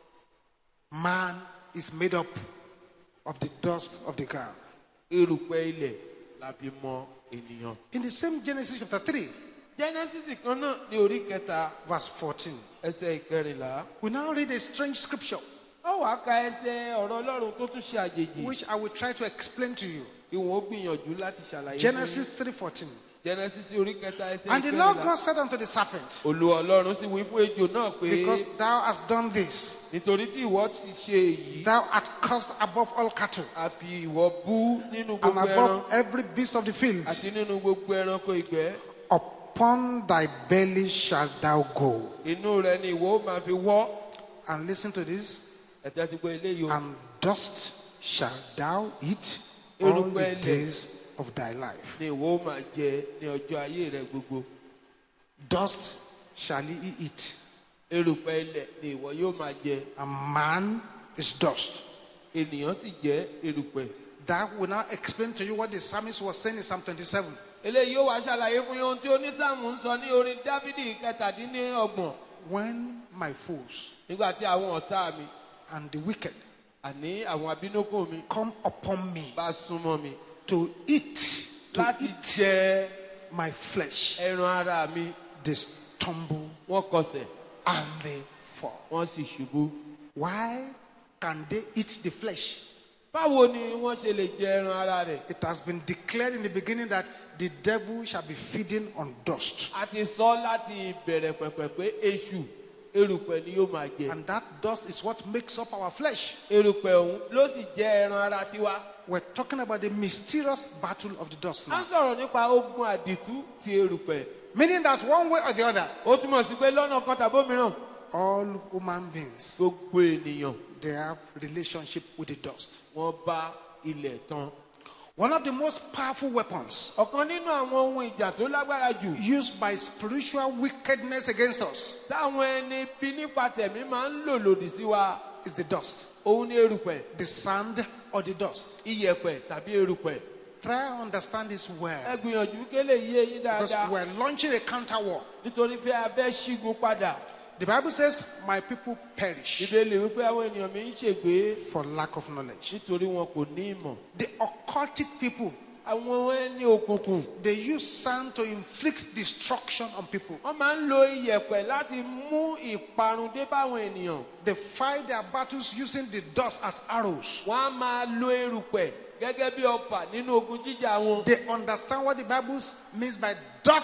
man is made up of the dust of the ground. Erùpẹ̀ ilẹ̀ la fi mọ ènìyàn. In the same Genesis chapter 3, Genesis kan náà ní orí kẹta verse 14, ẹsẹ̀ ìkẹrìnlá. we now read a strange scripture Ó wàá ka ẹsẹ̀ ọ̀rọ̀ Ọlọ́run tó tún ṣe àjèjì. which I will try to explain to you. Kí wọ́n ó gbìyànjú láti ṣàlàyé fún yín. Genesis 3:14. Genesis orí kẹta ẹsẹ̀ And the Lord ìkẹrìnlá. God said unto the serpent, Olúwa Ọlọ́run sì wí fún ejò náà pé because thou hast done this, nítorí tí ìwọ ti ṣe èyí, thou art cursed above all cattle a fi ìwọ bú nínú and gbogbo ẹran above every beast of the field. àti nínú gbogbo ẹranko ìgbẹ́. Upon thy belly shalt thou go. Inú rẹ ni ìwọ ó máa fi wọ́. And listen to this. Ẹ̀tẹ́ ti gbọ́ eléyìí o. And dust shalt thou eat all the days of thy life. Ni ìwọ ó máa jẹ ní ọjọ́ ayé rẹ gbogbo. Dust shall he eat. Erùpẹ̀ ilẹ̀ ni ìwọ yóò máa jẹ. And man is dust. Ènìyàn sì jẹ́ erùpẹ̀. That will now explain to you what the psalmist was saying in Psalm 27. Eléyìí yóò wá ṣàlàyé fún yín ohun tí onísáàmù ń sọ ní orin Dáfídì kẹtàdínlọ́gbọ̀n. When my foes Nígbà tí àwọn ọ̀tá mi and the wicked àní àwọn abínúkù mi come upon me bá súnmọ́ mi to eat láti jẹ my flesh, ẹran ara mi, they stumble wọ́n kọsẹ̀ and they fall. wọ́n sì ṣubú. Why can they eat the flesh? Báwo ni wọ́n ṣe lè jẹ ẹran ara rẹ̀? It has been declared in the beginning that the devil shall be feeding on dust. A ti sọ láti ìbẹ̀rẹ̀ pẹ̀pẹ̀ pé èṣù erùpẹ̀ ni yóò máa jẹ. And that dust is what makes up our flesh. Erùpẹ̀ ọ̀hún ló sì jẹ ẹran ara tiwa. We're talking about the mysterious battle of the dust A now. ń sọ̀rọ̀ nípa ogun àdìtú ti erùpẹ̀. Meaning that one way or the other, Ó túmọ̀ sí pé lọ́nà kan tàbómìíràn all human beings, gbogbo ènìyàn they have relationship with the dust. wọ́n bá ilẹ̀ tán. One of the most powerful weapons Ọ̀kan nínú àwọn ohun ìjà tó lágbára jù used by spiritual wickedness against us táwọn ẹni bí nípa tẹ̀mí máa ń lò lòdì sí wa, is the dust. òun ni erùpẹ̀, The sand or the dust. iyẹ̀pẹ̀ tàbí erùpẹ̀. Try and understand this well. Ẹ gbìyànjú kélé yé yín Because dáadáa we're launching a counter war. nítorí pé a fẹ́ ṣígun padà. The Bible says, my people perish Bíbélì wípé àwọn ènìyàn mi ń ṣègbé for lack of knowledge. nítorí wọn kò ní ìmọ̀. The occultic people, Àwọn ẹni òkùnkùn they use sand to inflict destruction on people. wọ́n máa ń lo iyẹ̀pẹ̀ láti mú ìparun dé báwọn ènìyàn. They fight their battles using the dust as arrows. Wọ́n á máa lo erùpẹ̀ gẹ́gẹ́ bí ọfà nínú ogun jíjà wọn. They understand what the Bible means by dust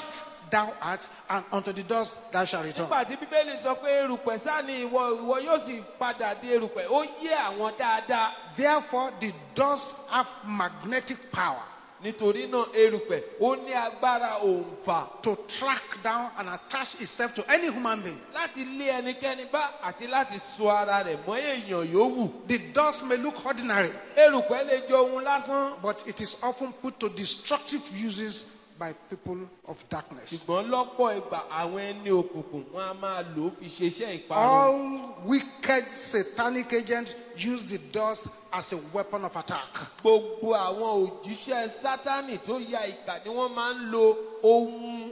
thou art, and unto the dust thou shalt return. Nígbà tí Bíbélì sọ pé erùpẹ̀ sá ni ìwọ yóò sì padà di erùpẹ̀, ó yé àwọn dáadáa. Therefore, the dust have magnetic power. Nítorí náà erùpẹ̀ ó ní agbára òǹfà. To track down and attach itself to any human being. Láti lé ẹnikẹ́ni bá àti láti so ara rẹ̀ mọ́ èèyàn yòówù. The dust may look ordinary. Erùpẹ̀ lè jọ ohun lásán. But it is often put to destructive uses by people of darkness. Ṣùgbọ́n lọ́pọ̀ ìgbà àwọn ẹni òkùnkùn wọn a máa lò ó fi ṣiṣẹ́ ìparun. All wicked satanic agents use the dust as a weapon of attack. Gbogbo àwọn òjíṣẹ́ Sátánì tó ya ìkà ni wọ́n máa ń lo ohun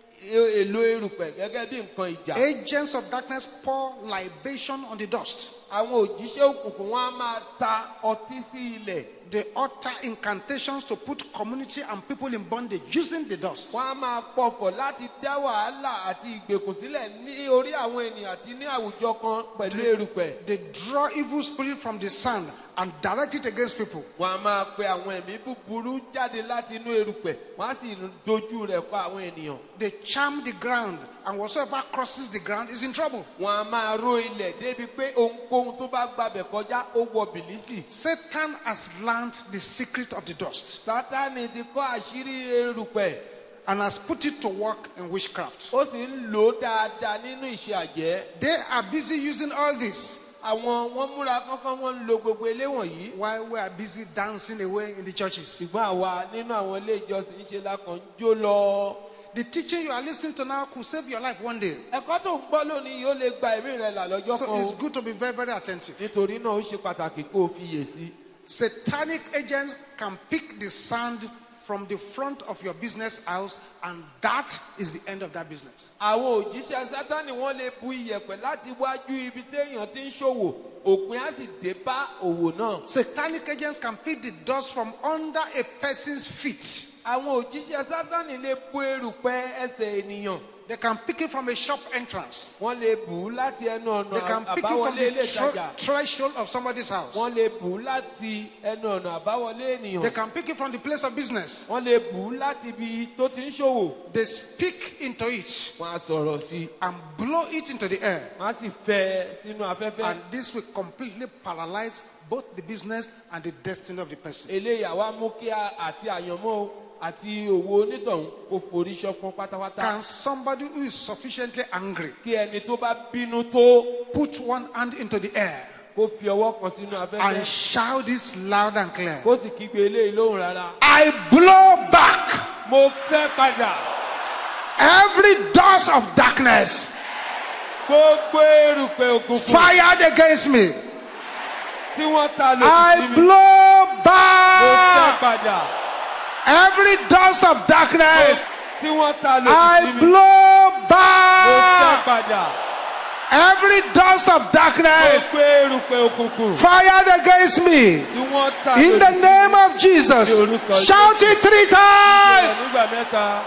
èlò erùpẹ̀ gẹ́gẹ́ bí nǹkan ìjà. Agents of darkness pour libation on the dust. Àwọn òjíṣẹ́ òkùnkùn wọn a máa ta ọtí sí ilẹ̀. They utter incantations to put community and people in bondage using the dust. Wọ́n á máa pọ̀fọ̀ láti dá wàhálà àti ìgbèkùn sílẹ̀ ní orí àwọn ènìyàn àti ní àwùjọ kan pẹ̀lú erùpẹ̀. They draw evil spirit from the sand and direct it against people. Wọ́n á máa pe àwọn ẹ̀mí búburú jáde láti inú erùpẹ̀, wọ́n á sì dojú rẹ̀ kọ àwọn ènìyàn. They charm the ground, and whatsoever crosses the ground is in trouble. Wọ́n á máa ró ilẹ̀ débi pé ohunkóhun tó bá gbabẹ̀ kọjá ó wọ bìlísì. Satan has learned the secret of the dust. Sátánì ti kọ́ àṣírí erùpẹ̀. And has put it to work in witchcraft. Ó sì ń lò ó dáadáa nínú iṣẹ́ àjẹ́. They are busy using all this. Àwọn wọn múra kánkán wọn ń lo gbogbo eléwọ̀nyí. While we are busy dancing away in the churches. Ṣùgbọ́n àwa nínú àwọn ilé ìjọsìn ṣe la kàn ń jó lọ. The teaching you are listening to now could save your life one day. Ẹ̀kọ́ tó ń gbọ́ lónìí yóò lè gba ẹ̀mí rẹ̀ là lọ́jọ́ kan. So it's good to be very, very attentive. Nítorí náà ó ṣe pàtàkì kó o fiyè sí. Satanic agents can pick the sand from the front of your business house, and that is the end of that business. Àwọn òjíṣẹ́ Sátánì wọ́n lè bu iyẹ̀pẹ̀ láti wájú ibi téèyàn ti ń ṣòwò, òpin á sì dé bá òwò náà. Satanic agents can pick the dust from under a person's feet. Àwọn òjíṣẹ́ Sátánì lè bu erùpẹ̀ ẹsẹ̀ ènìyàn. They can pick it from a shop entrance. Wọ́n lè bù ú láti ẹnu ọ̀nà They can pick it from àbáwọlé ilé ìtajà. the threshold of somebody's house. Wọ́n lè bù ú láti ẹnu ọ̀nà àbáwọlé ènìyàn. They can pick it from the place of business. Wọ́n lè bù ú láti ibi tó ti ń ṣòwò. They speak into it Wọ́n á sọ̀rọ̀ sí i. and blow it into the air. Wọ́n á sì fẹ́ sínú afẹ́fẹ́. And this will completely paralyze both the business and the destiny of the person. Eléyìí àwa mú kí àti àyànmọ́ àti òwò onítọ̀hún kó forí ṣọpọ́n pátápátá. Can somebody who is sufficiently angry Kí ẹni tó bá bínú tó put one hand into the air kó fi ọwọ́ kan sínú and afẹ́fẹ́. shout this loud and clear? Kó sì kígbe eléyìí lóhùn rárá. I blow back Mo fẹ́ padà. every dust of darkness Gbogbo erùpẹ̀ òkùnkùn fired against me. tí wọ́n ta lòdì sí I mi. blow Mo fẹ́ back padà. every dust of darkness. Tí wọ́n ta lòdì sí I mi. blow Mo fẹ́ back padà. every dust of darkness Gbogbo erùpẹ̀ òkùnkùn fired against me. tí wọ́n ta In the lòdì sí mi. name of Jesus. Shout it 3 times. Nígbà mẹ́ta.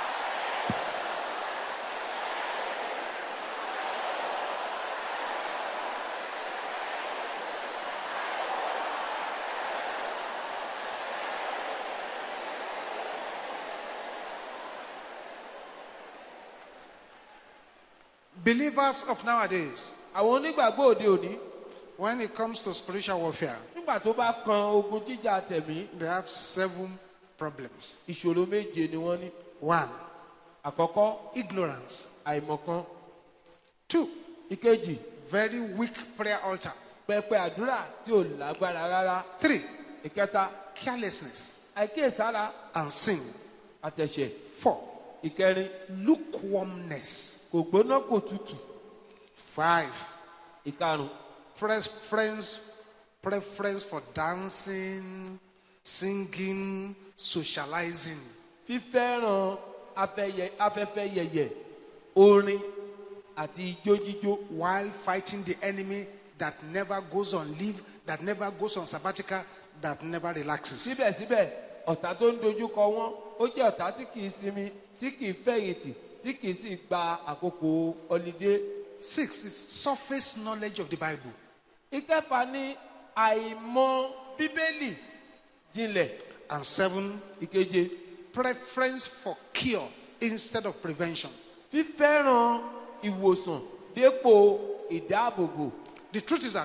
Believers of nowadays, Àwọn onígbàgbọ́ òde òní when it comes to spiritual warfare, nígbà tó bá kan ogun jíjà tẹ̀mí, they have 7 problems. ìṣòro méje ni wọ́n ní. 1. Àkọ́kọ́, Ignorance. àìmọ̀kan. 2. Ìkejì, Very weak prayer altar. pẹpẹ àdúrà tí ò lágbára rárá. 3. Ìkẹta, Carelessness àìkíyèsára and sin. àtẹ̀ṣẹ̀. 4. Ìkẹrin, Lukewarmness. kò gbóná kò tutù. 5. Ìkarùn, Preference for dancing, singing, socializing. fífẹ́ràn afẹ́fẹ́ yẹ̀yẹ̀, orin àti ijó jíjó. While fighting the enemy that never goes on leave, that never goes on sabbatical, that never relaxes. Síbẹ̀síbẹ̀, ọ̀tá tó ń dojú kọ wọ́n, ó jẹ́ ọ̀tá tí kìí sinmi, tí kìí fẹ̀yìntì, tí kìí sì gba àkókò holiday. 6 is surface knowledge of the Bible. Ìkẹfà ni àìmọ̀ Bíbélì jinlẹ̀. And 7, Ìkeje, preference for cure instead of prevention. Fífẹ́ràn ìwòsàn dépò ìdáàbòbò. The truth is that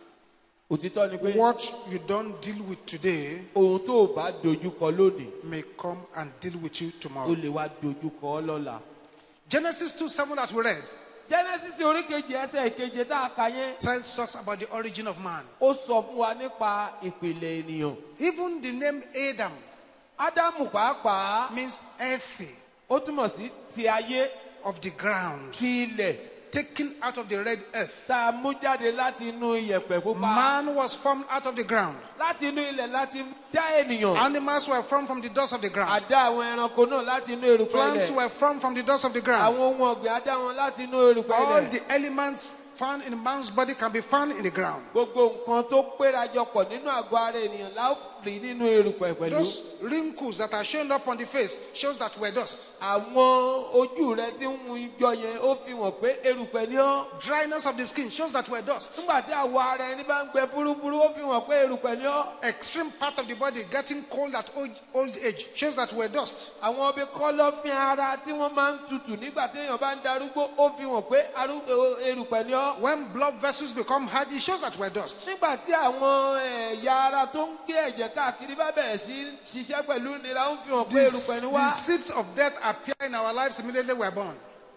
Òtítọ́ ni pé what you don't deal with today ohun tó o bá dojúkọ lónìí, may come and deal with you ó tomorrow. lè wá dojúkọ ọ́ lọ́la. Genesis 2:7 that we read Genesis oríkejì ẹsẹ̀ ìkeje tá a kà yẹn, tells us about the origin of man. ó sọ fún wa nípa ìpìlẹ̀ ènìyàn. Even the name Adam Ádámù pàápàá means earthy, ó túmọ̀ sí ti ayé, of the ground, ti ilẹ̀, taken out of the red earth. tá a mú jáde láti inú iyẹ̀pẹ̀ pupa. Man was formed out of the ground. Láti inú ilẹ̀ láti dá ènìyàn. Animals were formed from the dust of the ground. Àdá àwọn ẹranko náà láti inú erùpẹ̀ Plants ilẹ̀. were formed from the dust of the ground. Àwọn ohun ọ̀gbìn àdá wọn láti inú erùpẹ̀ All ilẹ̀. the elements found in man's body can be found in the ground. Gbogbo nǹkan tó pérajọpọ̀ nínú àgọ́ ara ènìyàn la ó rí nínú erùpẹ̀ pẹ̀lú. Those wrinkles that are shown up on the face shows that we're dust. Àwọn ojú rẹ tí ń mu ijọ yẹn ó fi hàn pé erùpẹ̀ ni ọ́. Dryness of the skin shows that we're dust. Nígbà tí àwọ̀ ara ẹni bá ń gbẹ fúrúfúrú ó fi hàn pé erùpẹ̀ ni ọ́. Extreme part of the body getting cold at old age shows that we're dust. Àwọn ibi kọ́lọ́fín ara tí wọ́n máa ń tutù nígbà tí èèyàn bá ń darúgbó ó fi hàn pé erùpẹ̀ ni ọ́. When blood vessels become hard, it shows that we're dust. Nígbà tí àwọn ẹ̀yà ara tó ń gbé ẹ̀jẹ̀ káàkiri bá bẹ̀rẹ̀ sí ṣiṣẹ́ pẹ̀lú ìnira ó fi hàn pé erùpẹ̀ ni wá. The seeds of death appear in our lives immediately we're born.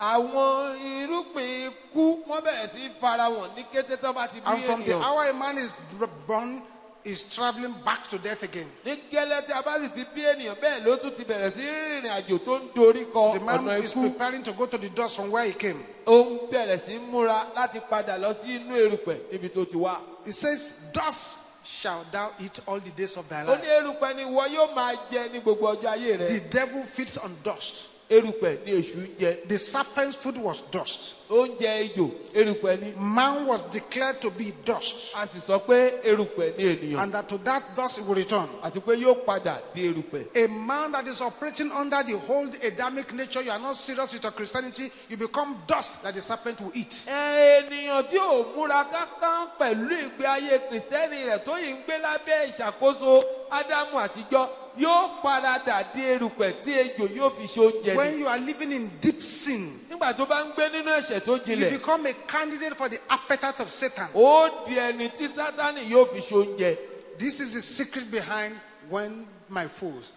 Àwọn irúgbìn ikú wọ́n bẹ̀rẹ̀ sí farahàn ní kété tó bá ti bí And from the ènìyàn. hour a man is born, is traveling back to death again. Ní gẹ́lẹ́ tí a bá sì ti bí ènìyàn bẹ́ẹ̀ ló tún ti bẹ̀rẹ̀ sí rìnrìn àjò tó ń dorí kọ The man ọ̀nà is ikú. preparing to go to the dust from where he came. Ó ń bẹ̀rẹ̀ sí múra láti padà lọ sí inú erùpẹ̀ níbi tó ti wá. He says, dust shall thou eat all the days of thy Ó ní life. erùpẹ̀ ni ìwọ yóò máa jẹ ní gbogbo ọjọ́ ayé rẹ̀. The devil feeds on dust. Erùpẹ̀ ni èṣù ń jẹ. The serpent's food was dust. Oúnjẹ ejò erùpẹ̀ ni. Man was declared to be dust. A sì sọ pé erùpẹ̀ ni ènìyàn. And that to that dust he will return. Àti pé yóò padà di erùpẹ̀. A man that is operating under the old Adamic nature, you are not serious with your Christianity, you become dust that the serpent will eat. Ènìyàn tí ò múra kánkán pẹ̀lú ìgbé ayé kìrìsìtẹ́nì rẹ̀ tó yìí ń gbé lábẹ́ ìṣàkóso Ádámù àtijọ́ yóò paradà di erùpẹ̀ tí ejò yóò fi ṣe oúnjẹ When ni. you are living in deep sin, Nígbà tó bá ń gbé nínú ẹ̀ṣẹ̀ tó you jinlẹ̀, become a candidate for the appetite of Satan. ó di ẹni tí Sátánì yóò fi ṣe oúnjẹ. This is the secret behind when my foes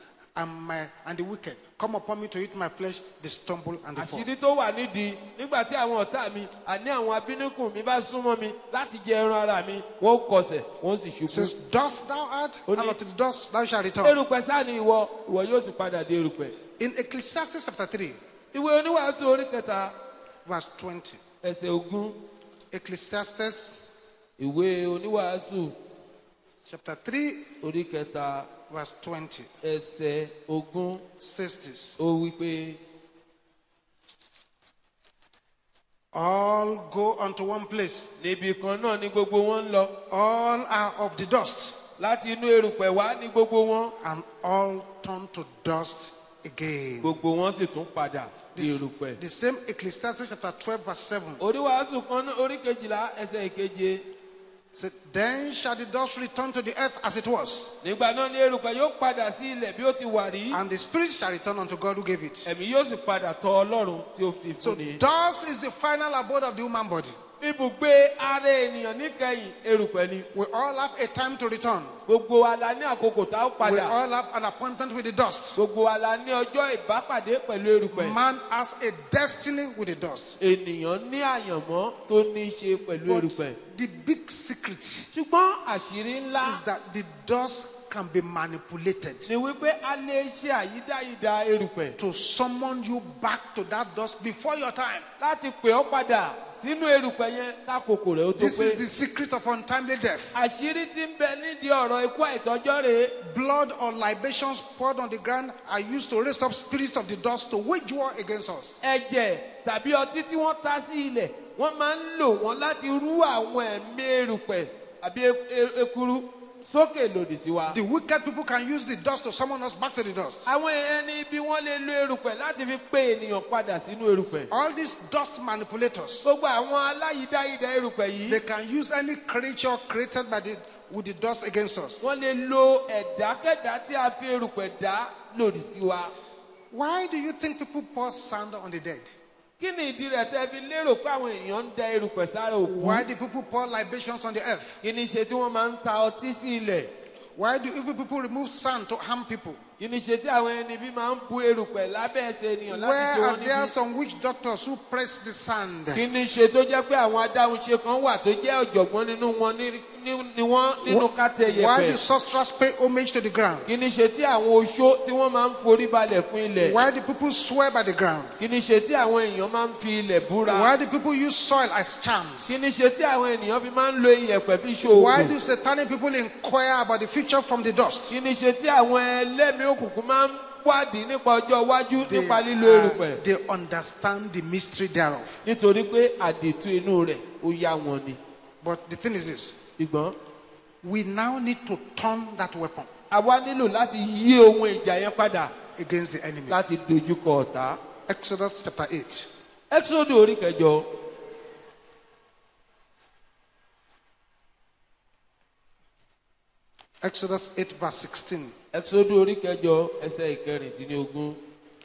and the wicked come upon me to eat my flesh, they stumble and they fall. Àṣírí tó wà nídìí nígbà tí àwọn ọ̀tá mi àní àwọn abínúkù mi bá súnmọ́ mi láti jẹ ẹran ara mi, wọ́n kọsẹ̀, wọ́n sì It ṣubú. says, dust thou art, and unto the dust thou shalt return. Erùpẹ̀ sáà ni ìwọ yóò sì padà di erùpẹ̀. In Ecclesiastes chapter 3, Ìwé oníwàásù orí kẹta verse 20. ẹsẹ̀ ogún. Ecclesiastes Ìwé oníwàásù chapter 3, orí kẹta verse 20 ẹsẹ̀ ogún says this. ó wí pé All go unto one place. níbi kan náà ni gbogbo wọn ń lọ. All are of the dust, Láti inú erùpẹ̀ wá ní gbogbo wọn. and all turn to dust again. Gbogbo wọn sì tún padà di erùpẹ̀. The same Ecclesiastes chapter 12, verse 7. Oníwàásù kan náà orí kejìlá ẹsẹ̀ ìkeje. Said, then shall the dust return to the earth as it was, Nígbà náà ni erùpẹ̀ yóò padà sí ilẹ̀ bí ó ti wà rí. and the spirit shall return unto God who gave it. Ẹ̀mí yóò sì padà tọ̀ Ọlọ́run tí ó fi So fún ni. dust is the final abode of the human body. Ibùgbé ara ènìyàn níkẹyìn erùpẹ̀ ni. We all have a time to return. Gbogbo wa la ní àkókò tá ó We padà. all have an appointment with the dust. Gbogbo wa la ní ọjọ́ ìbápàdé pẹ̀lú erùpẹ̀. Man has a destiny with the dust. Ènìyàn ní àyànmọ́ tó ní í ṣe pẹ̀lú But erùpẹ̀. the big secret Ṣùgbọ́n àṣírí ńlá is that the dust can be manipulated ni wípé a lè ṣe àyídáyidá erùpẹ̀ to summon you back to that dust before your time. láti pè ọ́ padà sínú erùpẹ̀ yẹn kákòkò rẹ̀ ó tó This pé. is the secret of untimely death. Àṣírí tí ń bẹ nídìí ọ̀rọ̀ ikú àìtọ́jọ́ rèé. Blood or libations poured on the ground are used to raise up spirits of the dust to wage war against us. Ẹ̀jẹ̀ tàbí ọtí tí wọ́n ta sí ilẹ̀ wọ́n máa ń lò wọ́n láti rú àwọn ẹ̀mí erùpẹ̀ àbí ekuru sókè lòdì sí wa. The wicked people can use the dust to summon us back to the dust. Àwọn ẹni ibi wọ́n lè lo erùpẹ̀ láti fi pé ènìyàn padà sínú erùpẹ̀. All these dust manipulators, Gbogbo àwọn aláyídáyidá erùpẹ̀ yìí they can use any creature created with the dust against us. wọ́n lè lo ẹ̀dákẹ́dá tí a fi erùpẹ̀ dá lòdì sí wa. Why do you think people pour sand on the dead? kí ni ìdí rẹ̀ tẹ́ fi lérò pé àwọn èèyàn ń da erùpẹ̀ sára òkú? Why do people pour libations on the earth? kí ni ṣe tí wọ́n máa ń ta ọtí sí ilẹ̀? Why do evil people remove sand to harm people? kí ni ṣe tí àwọn ẹni bí máa ń bu erùpẹ̀ lábẹ́ ẹsẹ̀ ènìyàn láti Where ṣe wọ́n are there níbi? some witch doctors who press the sand? kí ni ṣe tó jẹ́ pé àwọn adáhunṣe kan wà tó jẹ́ ọ̀jọ̀gbọ́n nínú wọn ni wọ́n nínú kátẹ Why do yẹ̀pẹ̀? sorcerers pay homage to the ground? kí ni ṣe tí àwọn oṣó tí wọ́n máa ń forí balẹ̀ fún ilẹ̀? Why do people swear by the ground? kí ni ṣe tí àwọn èèyàn máa ń fi ilẹ̀ búra? Why do people use soil as kí charms? ni ṣe tí àwọn ènìyàn fi máa ń lo iyẹ̀pẹ̀ fi Why ṣoògùn? do satanic people inquire about the future from the dust? kí ni ṣe tí àwọn ẹlẹ́mìí òkùnkùn máa ń wádìí nípa ọjọ́ iwájú nípa lílo erùpẹ̀? They understand the mystery thereof. nítorí pé àdètú inú rẹ̀ ó yá wọn ni. But the thing is this, ṣùgbọ́n we now need to turn that weapon àwa nílò láti yí ohun ìjà yẹn padà against the enemy. láti dojúkọ ọ̀tá. Exodus chapter 8. Ẹ́kísódù orí kẹjọ. Exodus 8 verse 16. Ẹ́kísódù orí kẹjọ ẹsẹ̀ ìkẹrìndínlógún.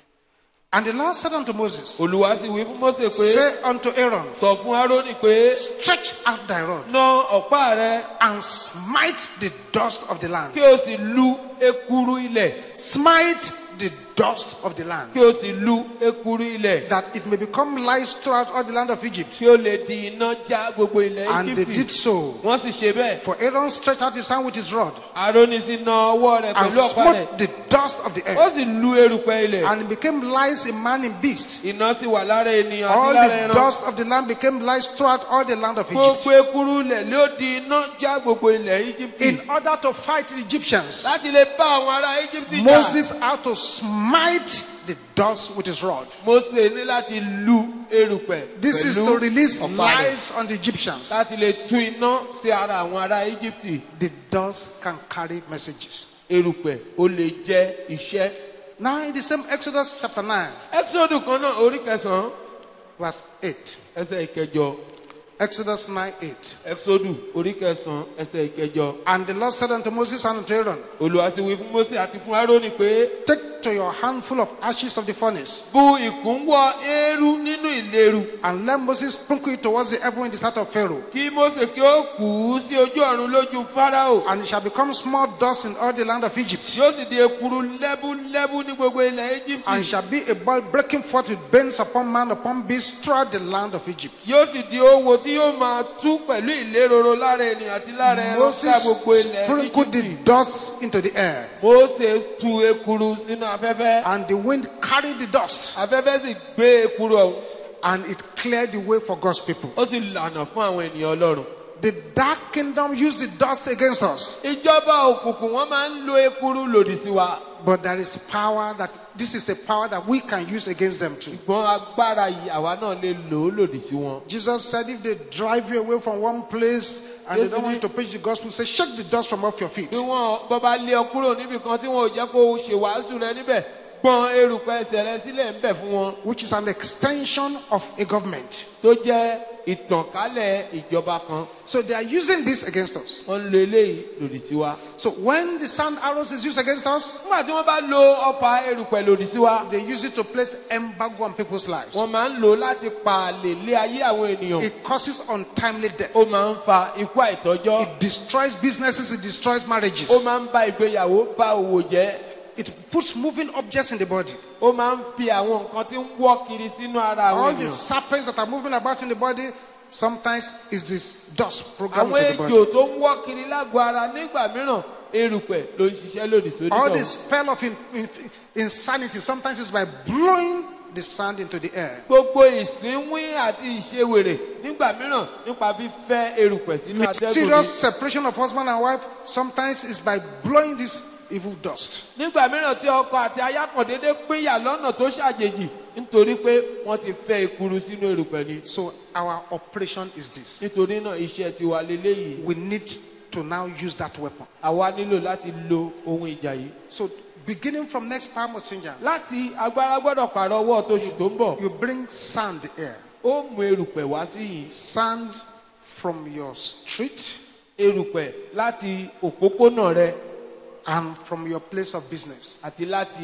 And the Lord said unto Moses, Olúwa sì wí fún Mósè pé say unto Aaron, sọ fún Árónì pé stretch out thy rod na ọ̀pá rẹ and smite the dust of the land. kí o sì lu ekuru ilẹ̀. Smite the dust of the land, kí o sì lu ekuru ilẹ̀. that it may become lice throughout all the land of Egypt. kí o lè di iná já gbogbo ilẹ̀ And they Íjíbítì. did so. Wọ́n sì ṣe bẹ́ẹ̀. For Aaron stretched out his hand with his rod Árónì sì na ọwọ́ rẹ̀ and pẹ̀lú ọ̀pá rẹ̀. smote the dust of the Ó earth. sì lu erùpẹ̀ ilẹ̀. And it became lice in man and beast. Iná sì wà lára ènìyàn àti All lára the ẹran. dust of the land became lice throughout all the land of Gbogbo Egypt. ekuru ilẹ̀ ló di iná já gbogbo ilẹ̀ Íjíbítì. In order to fight the Egyptians, Láti lè bá àwọn ará Íjíbítì jà. Moses had to smite the dust with his rod. Mósè ní láti lu erùpẹ̀ This is to pẹ̀lú release ọ̀pá rẹ̀. lice on the Egyptians. Láti lè tú iná sí ara àwọn ará Íjíbítì. The dust can carry messages. Erùpẹ̀ ó lè jẹ́ iṣẹ́. Now in the same Exodus chapter 9, Ẹ́kísódù kan náà orí kẹsàn-án verse 8. ẹsẹ̀ ìkẹjọ. Exodus 9:8. Ẹ́kísódù orí kẹsàn-án ẹsẹ̀ ìkẹjọ. And the Lord said unto Moses and unto Aaron, Olúwa sì wí fún Mósè àti fún Árónì pé take to your handful of ashes of the furnace, bu ìkúnwọ́ eérú nínú ìléru. and let Moses sprinkle it towards the heaven in the sight of Pharaoh. Kí Mósè kí ó kù ú sí ojú ọ̀run lójú Fáráò. And it shall become small dust in all the land of Egypt, Yóò sì di ekuru lẹ́búlẹ́bú ní gbogbo ilẹ̀ Íjíbítì. and shall be a boil breaking forth with bones upon man upon beast throughout the land of Egypt. Yóò sì di owó tí yóò máa tú pẹ̀lú ìléroro lára ènìyàn àti lára ẹran ká Moses gbogbo ilẹ̀ sprinkled the Íjíbítì. dust into the air, Mósè tú ekuru sínú afẹ́fẹ́. and the wind carried the dust, Afẹ́fẹ́ sì gbé ekuru ọ̀hún. and it cleared the way for God's people. Ó sì lànà fún àwọn ènìyàn Ọlọ́run. The dark kingdom used the dust against us, Ìjọba òkùnkùn wọ́n máa ń lo ekuru lòdì sí wa. but there is power that this is a power that we can use against them too. Ṣùgbọ́n agbára yìí àwa náà lè lò ó lòdì sí wọn. Jesus said, if they drive you away from one place and they don't want you to preach the gospel, say, shake the dust from off your feet. Bí wọ́n bọ́ba lé ọ kúrò níbì kan tí wọn ò jẹ́ kó o ṣe wàásù rẹ níbẹ̀, gbọ́n erùpẹ̀ ẹsẹ̀ rẹ sílẹ̀ ń bẹ̀ fún wọn. Which is an extension of a government. Tó jẹ́ ìtànkálẹ̀ ìjọba kan. So they are using this against us. Wọ́n ń lo eléyìí lòdì sí wa. So when the sand arrows is used against us, Nígbà tí wọ́n bá lo ọfà erùpẹ̀ lòdì sí wa, they use it to place embargo on people's lives. wọ́n máa ń lò ó láti pààlè lé ayé àwọn ènìyàn. It causes untimely death. Ó máa ń fa ikú àìtọ́jọ́. It destroys businesses, it destroys marriages. Ó máa ń ba ìgbéyàwó bá òwò jẹ́. It puts moving objects in the body. Ó máa ń fi àwọn nǹkan tí ń wọ́ kiri sínú ara àwọn All the ènìyàn. serpents that are moving about in the body, sometimes is this dust programmed Àwọn into the ejò body. tó ń wọ́ kiri lágọ̀ọ́ ara nígbà mìíràn erùpẹ̀ ló ń ṣiṣẹ́ lòdì sódì All náà. the spell of insanity, sometimes is by blowing the sand into the air. Gbogbo ìsínwín àti ìṣèwèrè nígbà mìíràn nípa fífẹ́ erùpẹ̀ sínú atẹ́gùn Mysterious ni. separation of husband and wife, sometimes is by blowing this evil dust. Nígbà mìíràn tí ọkọ àti aya kan dédé pínyà lọ́nà tó ṣàjèjì nítorí pé wọ́n ti fẹ́ ekuru sínú erùpẹ̀ ni. So our operation is this. Nítorí náà iṣẹ́ tiwa leléyìí. We need to now use that weapon. Àwa nílò láti lo ohun ìjà yìí. So beginning from next Palm of St. John, Láti agbára gbọ́dọ̀ pààrọ̀ ọwọ́ tóṣù tó ń bọ̀. you bring sand here. Ó mú erùpẹ̀ wá sí yìí. Sand from your street Erùpẹ̀ láti òpópónà rẹ and from your place of business. àti láti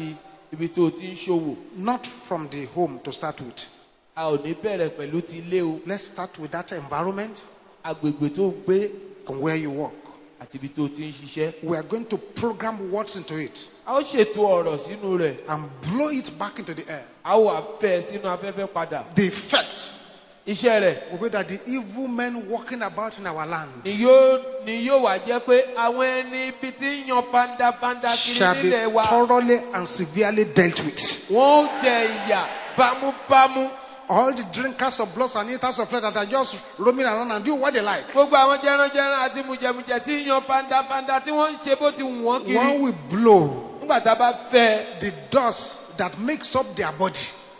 ibi tó ti ń ṣòwò. Not from the home to start with. A ò ní bẹ̀rẹ̀ pẹ̀lú ti ilé o. Let's start with that environment Agbègbè tó ń gbé and where you work. àti ibi tó ti ń ṣiṣẹ́. We are going to program words into it A ó ṣètò ọ̀rọ̀ sínú rẹ̀. and blow it back into the air. A ó wá fẹ́ sínú afẹ́fẹ́ padà. The effect Iṣẹ́ rẹ̀ will be that the evil men walking about in our land ni yóò wá jẹ́ pé àwọn ẹni ibi tí ń yan fandafanda kiri shall be nílẹ̀ wa. thoroughly and severely dealt with. Wọ́n ó jẹ ìyà bámúbámú. All the drinkers of blood and eaters of flesh that are just roaming around and do what they like. Gbogbo àwọn jẹranjẹran àti mùjẹmùjẹ tí ń yan fandafanda tí wọ́n ń ṣe bó ti wù wọ́n kiri. When we blow, Nígbà tá a bá fẹ́ the dust that makes up their body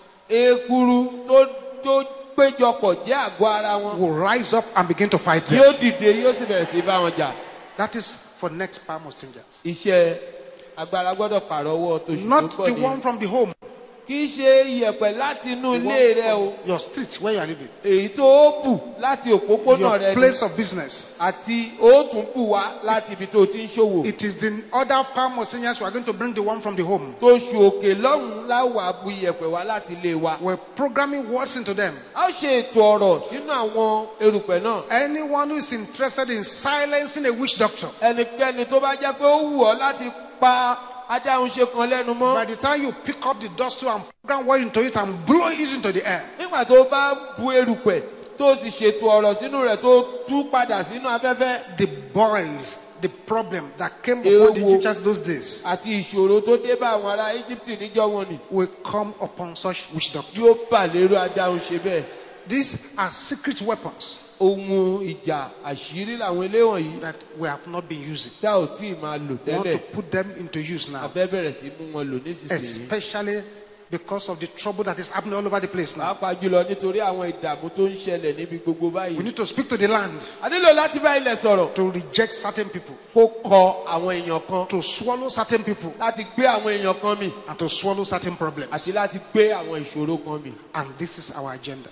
ekuru tó péjọpọ̀ jẹ́ àgọ́ ara wọn. will rise up and begin to fight them. Yóò dìde yóò sì bẹ̀rẹ̀ sí bá wọn jà. That is for next power messengers. Iṣẹ́ agbára gbọ́dọ̀ pàrọwọ́ tó ṣù tó Not pọ̀ the ní. one from the home. Kì í ṣe iyẹ̀pẹ̀ láti inú ilé rẹ o. Your street where you are living. Èyí tó ó bù láti òpópónà Your rẹ ni. place of business. Àti ó tún bù wá láti ibi tó ti ń ṣòwò. It is the other power messengers who are going to bring the one from the home. Tó ṣù òkè lọ́hùn-ún láwàá bu iyẹ̀pẹ̀ wá láti ilé wa. We're programming words into them. A ó ṣe ètò ọ̀rọ̀ sínú àwọn erùpẹ̀ náà. Anyone who is interested in silencing a witch doctor, Ẹnikẹ́ni tó bá jẹ́ pé ó wù ọ́ láti pa adáhunṣe kan lẹ́nu mọ́. by the time you pick up the dust too and program word into it and blow it into the air, Nígbà tó bá bu erùpẹ̀ tó sì ṣètò ọ̀rọ̀ sínú rẹ̀ tó tú padà sínú afẹ́fẹ́. the boils, the problem that came upon the Egyptians those days Àti ìṣòro tó dé bá àwọn ará Íjíbítì níjọ́ wọn ni. will come upon such witch doctor. Yóò bà lérò adáhunṣe bẹ́ẹ̀. These are secret weapons Ohun ìjà àṣírí làwọn ilé wọ̀nyí. that we have not been using. Tá ò tí ì máa lò We want tẹ́lẹ̀. to put them into use now, Abẹ́ bẹ̀rẹ̀ sí mú wọn lò nísinsìnyí. especially because of the trouble that is happening all over the place now. Pàápàá jùlọ nítorí àwọn ìdààmú tó ń ṣẹlẹ̀ níbi gbogbo We báyìí. need to speak to the land A nílò láti bá ilẹ̀ sọ̀rọ̀. to reject certain people, Kó kọ àwọn èèyàn kan. to swallow certain people, Láti gbé àwọn èèyàn kan mì. and to swallow certain problems. Àti láti gbé àwọn ìṣòro kan mì. And this is our agenda.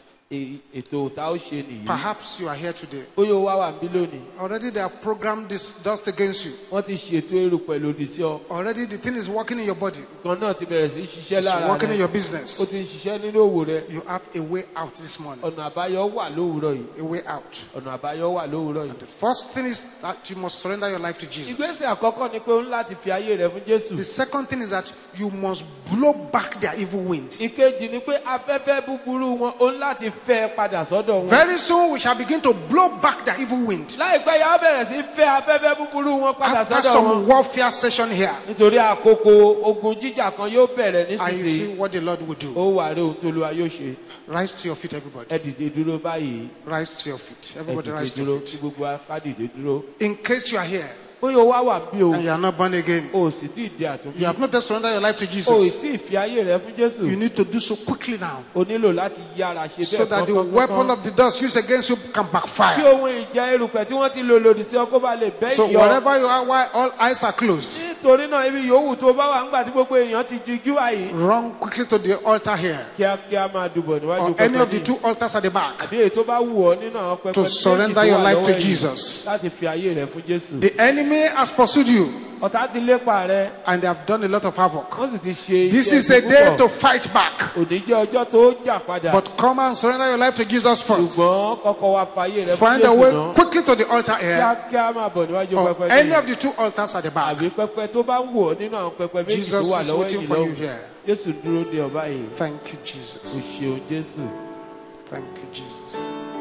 Ètò tá ó ṣe nìyí. Perhaps you are here today. Ó yóò wá wà ń bí lónìí. Already they have programmed this dust against you. Wọ́n ti ṣètò erùpẹ̀ lòdì sí ọ. Already the thing is working in your body. Nǹkan náà ti bẹ̀rẹ̀ sí í ṣiṣẹ́ It's lára working in rẹ̀. your Ó business. ti ń ṣiṣẹ́ nínú òwò rẹ̀. You have a way out this morning. Ọ̀nà àbáyọ wà lówùúrọ̀ yìí. A way out. Ọ̀nà àbáyọ wà lówùúrọ̀ yìí. The first thing is that you must surrender your life to Jesus. Ìgbésẹ̀ àkọ́kọ́ ni pé ó ń láti fi ayé rẹ̀ fún Jésù. The second thing is that you must blow back their evil wind. Ìkejì ni pé afẹ́fẹ́ búburú wọn ó ń láti fẹ́ padà sọ́dọ̀ wọn. Very soon we shall begin to blow back their evil wind. Láìpẹ́ yà á bẹ̀rẹ̀ sí fẹ́ afẹ́fẹ́ búburú wọn padà After sọ́dọ̀ wọn. some warfare session here, Nítorí àkókò ogun jíjà kan yóò bẹ̀rẹ̀ and you nísinsìnyí. see what the Lord will do. Ó wà rí ohun tó Olúwa yóò ṣe. Rise to your feet, everybody. Ẹ dìde dúró báyìí. Rise to your feet. Ẹ Everybody dìde rise to dúró your kí feet. gbogbo wa ká dìde dúró. In case you are here Ó yóò wá wà bí o. and you are not born again, O sì tí ì di you àtúnbí. have not yet surrendered your life to O ì Jesus, tí ì fi ayé rẹ fún Jésù. you need to do so quickly now O nílò láti yára ṣe so bẹ́ẹ̀ that the weapon of the dust used against you can Kí backfire. ohun ìjà erùpẹ̀ tí wọ́n ti lò lòdì sí ọ kó bá lè bẹ́ So ìyọ. wherever you are, while all eyes are closed, Nítorí náà ibi yòówù tó bá wà ńgbà tí gbogbo èèyàn ti dijú àyè. run quickly to the altar here, Kíákíá máa dùbọ̀ níwájú or any of the yìí. two altars at the back, Àbí èyí tó bá wù ọ́ nínú àwọn pẹpẹ to méjì surrender tó your wà life lọ́wọ́ to ẹ̀yìn Jesus. láti fi ayé rẹ fún Jésù. The enemy has pursued you Ọ̀tá ti lépa rẹ, and they have done a lot of havoc. wọ́n sì ti ṣe This iṣẹ́ is a ibi day púpọ̀. to fight back. Òní jẹ́ ọjọ́ tó jà padà. But come and surrender your life to Jesus first. Ṣùgbọ́n kọ́kọ́ wa fa ayé rẹ fún Find a Jésù way náà. quickly to the altar here, Kíákíá máa bọ̀ níwájú or pẹpẹ any náà. of the two altars at the back. Àbí pẹpẹ tó bá wù ọ́ nínú àwọn pẹpẹ méjì tó Jesus wà is lọ́wọ́ waiting ẹ̀yìn for you lọ́wọ́. here. Jésù dúró de ọba yìí. Thank you, O Jesus. ṣeun Jésù. Thank you, Jesus.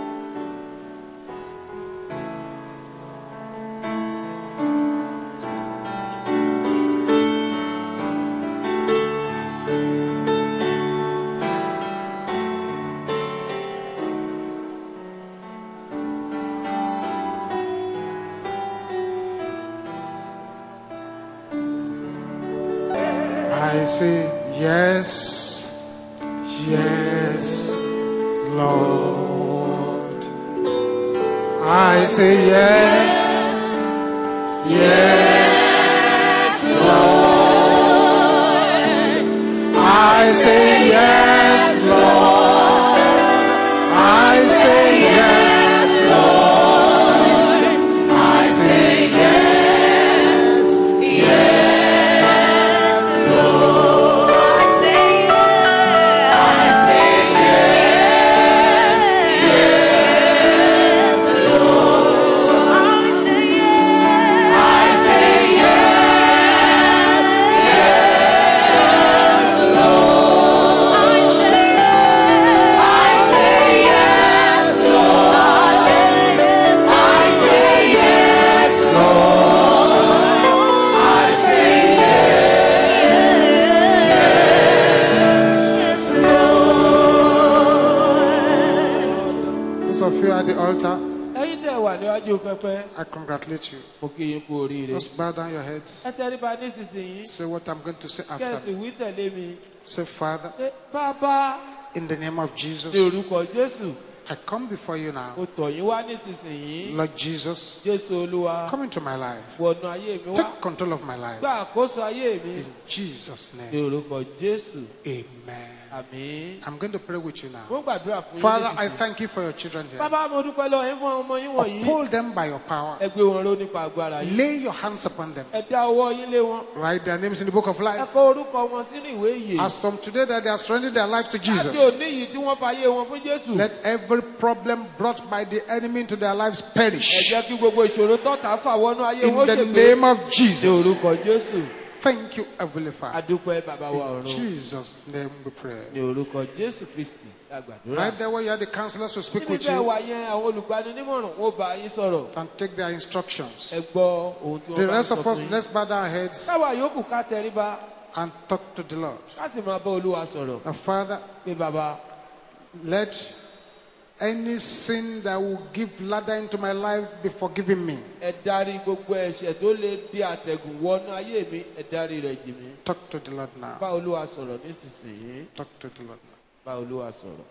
I say yes, yes, Lord. I say yes, yes, Lord. I say yes, Lord. I say yes, Lord. I say yes, yes, Lord. congratulate you. mo kí yín kú oríire. Just bow down your heads. ẹ tẹríba nísinsìnyí. Say what I'm going to say after kẹ́sì me. wí tẹ̀lé mi. Say, Father, bàbá in the name of ní Jesus, orúkọ Jésù. I come before you now. mo tọ̀ yín wá nísinsìnyí. Lord Jesus, Jésù Olúwa. come into my life. wọnú ayé mi wá. Take control of my life. gba àkóso ayé mi. In Jesus' ní name, orúkọ Jésù. amen. àmín. I'm going to pray with you now. mo gbàdúrà fún yín. Father, I nísinsìnyí. thank you for your children here. bàbá mo dúpẹ́ lọ́wọ́ yín fún ọmọ yín wọ̀nyí. Uphold them by your power. ẹ gbé wọn ró nípa agbára yín. Lay your hands upon them. ẹ dá ọwọ́ yín lé wọn. Write their names in the book of ẹ life. kọ orúkọ wọn sínú ìwé ìyè. As from today that they are surrendering their life to láti Jesus, òní yìí tí wọ́n fàyè wọn fún Jésù. let every problem brought by the enemy into their lives ẹ perish. jẹ́ kí gbogbo ìṣòro tọ́ta fà wọnú ayé In wọn the ṣègbè. name of ní Jesus. orúkọ Jésù. Thank you, Heavenly Father. adúpẹ́ bàbá wa In ọ̀run. Jesus' name we pray. ní orúkọ Jésù Kristi àgbàdúrà. Right there where you are, the counselors will speak níbi with bẹ́ẹ̀ you wà yẹn àwọn olùgbaninímọ̀ràn ó bá yín sọ̀rọ̀. and take their instructions. ẹ gbọ́ ohun tí The wọ́n bá ń rest sọ of us, fún yín. let's bow down our heads káwa yòókù ká tẹríba and talk to the Lord. ká sì máa bá Olúwa sọ̀rọ̀. Now, Father, pé bàbá let any sin that will give ladder into my life be forgiven me. ẹ dárí gbogbo ẹ̀ṣẹ̀ tó lè di àtẹ̀gùn wọnú ayé mi ẹ dárí rẹ̀ jì mí. Talk to the Lord now. bá Olúwa sọ̀rọ̀ nísinsìnyí. Talk to the Lord now. bá Olúwa sọ̀rọ̀.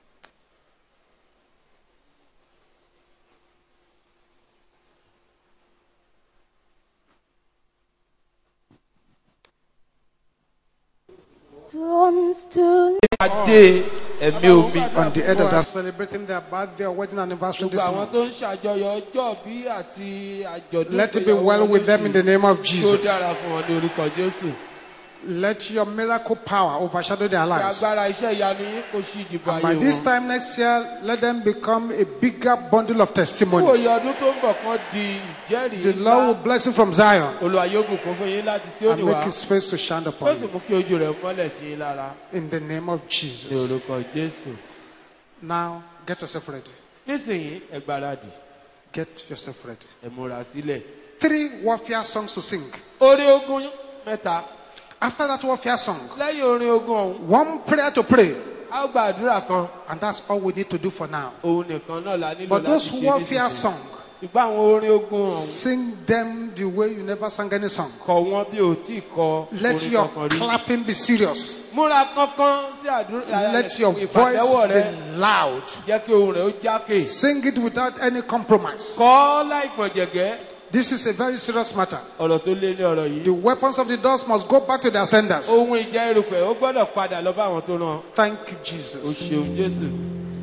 adé ẹ̀mí omi. On the head of that celebrating their birthday or wedding anniversary gbogbo this àwọn month, tó ń ṣàjọyọ̀ ọjọ́ bí àti àjọ̀dún. let it be well with them in the name of tó Jesus. dára fún wọn ní orúkọ Jésù. Let your miracle power overshadow their kí lives. agbára iṣẹ́ ìyanu yín kò sí ìdìbò And ayé by this wọn. time next year, let them become a bigger bundle of kó òye testimonies. ọdún tó ń bọ̀ kan di ìjẹ́rìí The Lord will bless you from Zion Olúwa yóò bùkún fún yín láti sí and òní make wá. his face to shine ó upon sì you. mú kí ojú rẹ̀ mọ́lẹ̀ sí yín lára. In the name of ní Jesus. orúkọ Jésù. Now, get yourself ready. nísìnyí ẹ gbáradì Get yourself ready. ẹ múra sílẹ̀. 3 warfare songs to sing. orin ogun mẹ́ta. After that warfare song, lẹ́yìn orin ogun ọ̀hún 1 prayer to pray. a ó gba àdúrà kan. And that's all we need to do for now. òun nìkan náà la nílò But láti those ṣe warfare nísinsìnyí. songs, ìgbà àwọn orin ogun ọ̀hún sing them the way you never sang any song. kọ wọn bí o tí kọ Let orin your kankan rí. clapping be serious. múra kankan sí àdúrà Let your ìpàdéwọ̀ voice rẹ. be loud. jẹ́ kí ohùn rẹ̀ ó jákè. Sing it without any compromise. kọ́ láì gbọ̀njẹ̀gẹ́. This is a very serious matter. ọ̀rọ̀ tó lé ní ọ̀rọ̀ yìí. The weapons of the doors must go back to their senders. ohun ìjà erùpẹ̀ ó gbọ́dọ̀ padà lọ bá àwọn tó rán. Thank you, o Jesus. ṣeun Jésù.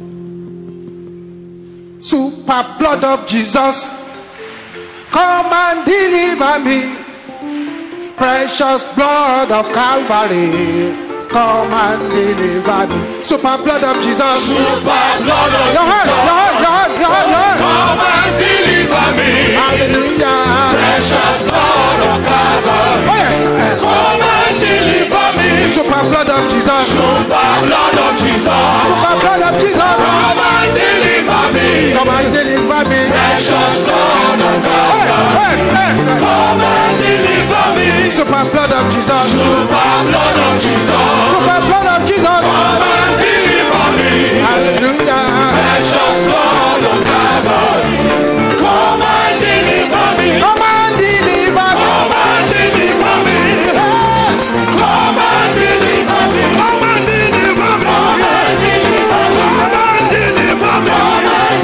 Super blood of Jesus, come and deliver me. Precious blood of Calvary, come and deliver me. Super blood of Jesus, Super blood of your hand, your hand, your hand, your hand, your hand. come and deliver me. Hallelujah. Precious blood of Calvary, Oh yes. come and deliver me. Super blood of Jesus, Super blood of Jesus, super blood of Jesus, come and deliver me. come and deliver me. Precious blood of Calvary, Yes, yes, yes. come and deliver me. Super blood of Jesus, Super blood of Jesus, super blood of Jesus. come and deliver me. Hallelujah. Precious blood of Calvary, come and deliver me. Come and deliver me. Come and deliver me. Come and deliver me. Come and deliver me. Come and deliver me. Come and deliver me. Come and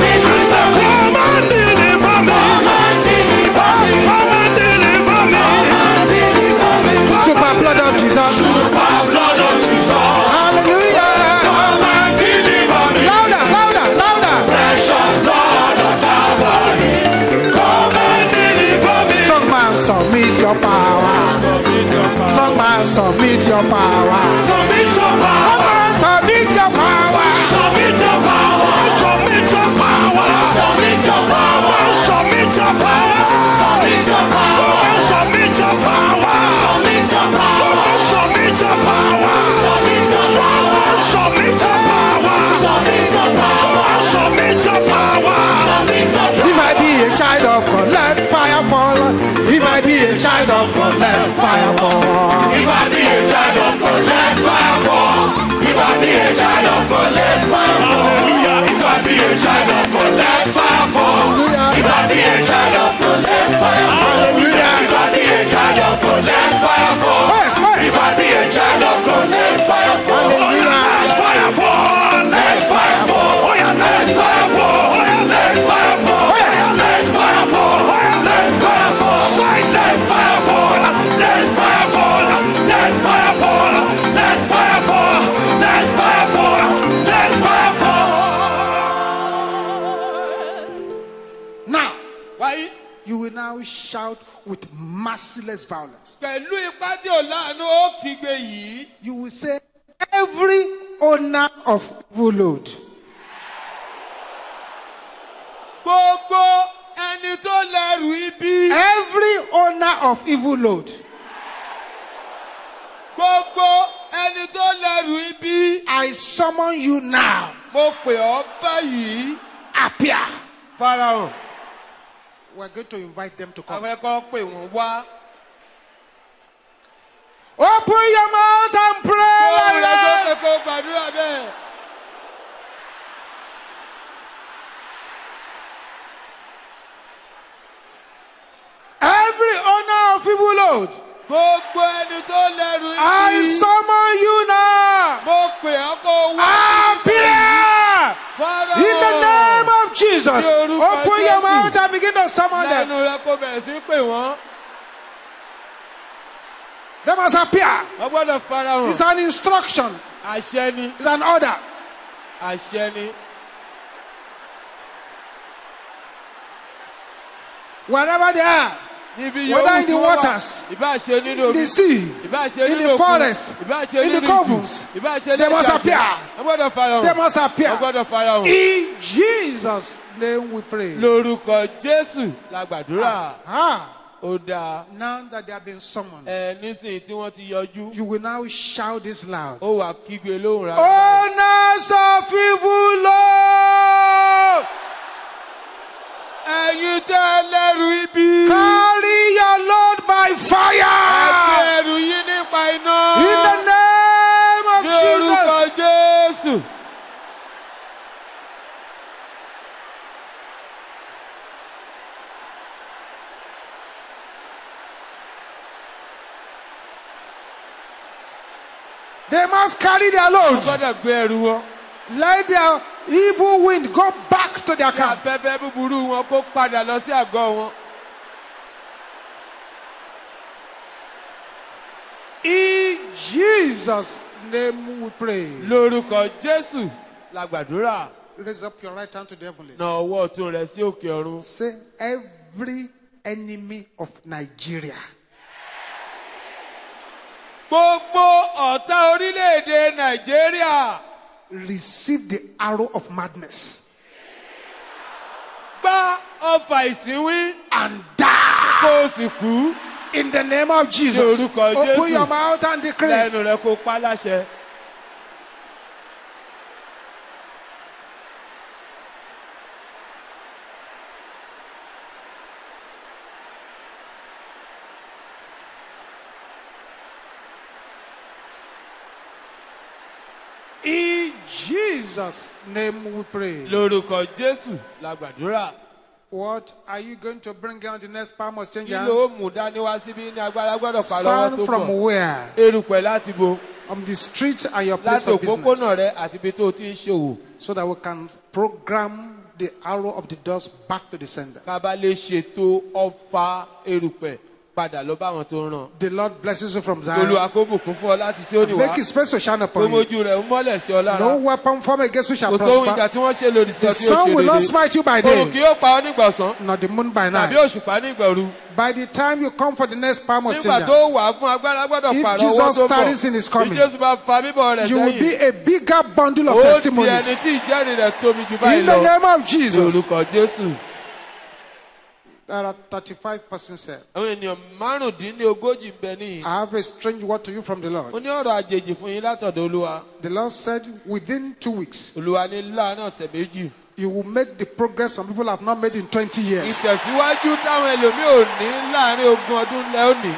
deliver me. Come and deliver me. Come and deliver me. Come and deliver me. Super blood of Jesus. Super blood of Jesus. Hallelujah. Come and deliver me. Louder, louder, louder. Precious blood of Calvary. Come and deliver me. Strong man, submit your power. Strong man, submit your power. Submit your power. Strong man, submit your power. Submit your power. Submit your power. Submit your power. Submit your power. Submit your power. Submit your power. Submit your power. Submit your power. Submit your power. Submit your power. Submit your power. Submit your power. Submit your power. If I be a child of God, let fire fall. If I be a child of God, let fire fall. If I be a child of God, let fire fall. If I be a child of God, let fire fall. Hallelujah. If I be a child of God, let fire fall. Hallelujah. If I be a child of God, let with merciless violence. pẹ̀lú ipá tí ò láàánú ó kígbe yìí. You will say, every owner of evil load, gbogbo ẹni tó lẹ́rù ibi. every owner of evil load, gbogbo ẹni tó lẹ́rù ibi. I summon you now. mo pè ọ́ báyìí. Appear. farahàn. We're going to invite them to come. àwọn ẹ̀kọ́ pè wọ́n wá. Open your mouth and pray like that. kó gbàdúrà bẹ́ẹ̀. Every owner of evil load, gbogbo ẹni tó lẹ́rù I ibi. summon you now. mo pè ọ́ kó wá. Appear. farahàn. In the name of Jesus. Open your mouth and begin to summon them. lẹ́nu rẹ kó bẹ̀rẹ̀ sí pè wọ́n. They must appear. wọ́n gbọ́dọ̀ farahàn. It's an instruction. àṣẹ ni. It's an order. àṣẹ ni. Wherever they are, níbi whether yòówù in the tí wọ́n wà. waters, ìbá ṣe nínú in omi. the sea, ìbá ṣe in nínú the òkun. forest, ìbá ṣe in the nínú covens, ìjù. ìbá ṣe they nínú must ìjàpá. appear. wọ́n gbọ́dọ̀ farahàn. They must appear. wọ́n gbọ́dọ̀ farahàn. In Jesus' name we pray. lórúkọ Jésù la gbàdúrà. ó dáa. Now that they have been summoned, nísìnyí tí wọ́n ti yọjú. you will now shout this loud. ó wà kígbe lóhùn rà. Owners of evil Lord, ẹ̀yin tẹ́ lẹ́rù ibi. carry your load by fire. ẹ̀rù yín nípa iná. In the name of lórúkọ Jesus. Jésù. They must carry their wọ́n loads. gbọ́dọ̀ gbé ẹrù wọn. Let their evil wind go back to their kí camp. afẹ́fẹ́ búburú wọn kó padà lọ sí àgọ́ wọn. In Jesus' name we pray. lórúkọ Jésù la gbàdúrà. Raise up your right hand to the heavens. na ọwọ́ ọ̀tún rẹ̀ sí òkè ọ̀run. Say, every enemy of Nigeria, gbogbo ọ̀tá orílẹ̀-èdè Nàìjíríà. receive the arrow of madness gbá ọfà ìsínwín. and die. kó o sì kú. In the name of Jesus. Lórúkọ Open Jésù. your mouth and decree. lẹ́nu rẹ̀ kó pa láṣẹ. In Jesus' name we pray. lórúkọ Jésù la gbàdúrà. What are you going to bring on the next palm of change? kí ló mú dání wá síbí ní agbára gbọ́dọ̀ pàrọ̀ wọn Sand tó from pọ̀. where? erùpẹ̀ láti bo. From the street and your place láti of òpópónà business. rẹ àti ibi tó o ti ń ṣòwò. So that we can program the arrow of the dust back to the sender. ká bá lè ṣètò ọfà erùpẹ̀ padà lọ bá àwọn tó ń ràn. The Lord blesses you from Zion. Olúwa kó bùkún fún ọ láti Síónì wá. Make his face to shine kó upon you. mójú rẹ̀ ń mọ́lẹ̀ sí ọ lára. No weapon formed against you shall kò sóhun ìjà prosper. tí wọ́n ṣe lòdì sí The ọ tí ó sun ṣe will not rere. smite you by Oòrùn kì day, yóò pa ọ nígbà ọ̀sán nor the moon by tàbí night. òṣùpá nígbà òru. By the time you come for the next palm of nígbà tó change, wà fún agbára gbọ́dọ̀ If pààrọ̀ owó Jesus tó tarries in his bọ̀. coming, bí Jésù bá fa bíbọ̀ rẹ̀ you will be sẹ́yìn. a bigger bundle of ó di ẹni testimonies. tí ìjẹ́rìí rẹ̀ tóbi jù báyìí In the lọ. name of ní Jesus. orúkọ Jésù. There are 35 persons here. àwọn ènìyàn márùndínlógójì ń bẹ níyì. I have a strange word to you from the mo Lord. ní ọ̀rọ̀ àjèjì fún yín látọ̀dọ̀ Olúwa. The Lord said within 2 weeks, Olúwa ní láàárín ọ̀sẹ̀ méjì. you will make the progress some people have not made in 20 years. ìtẹ̀síwájú táwọn ẹlòmíì ò ní láàárín ogún ọdún lẹ́ òní.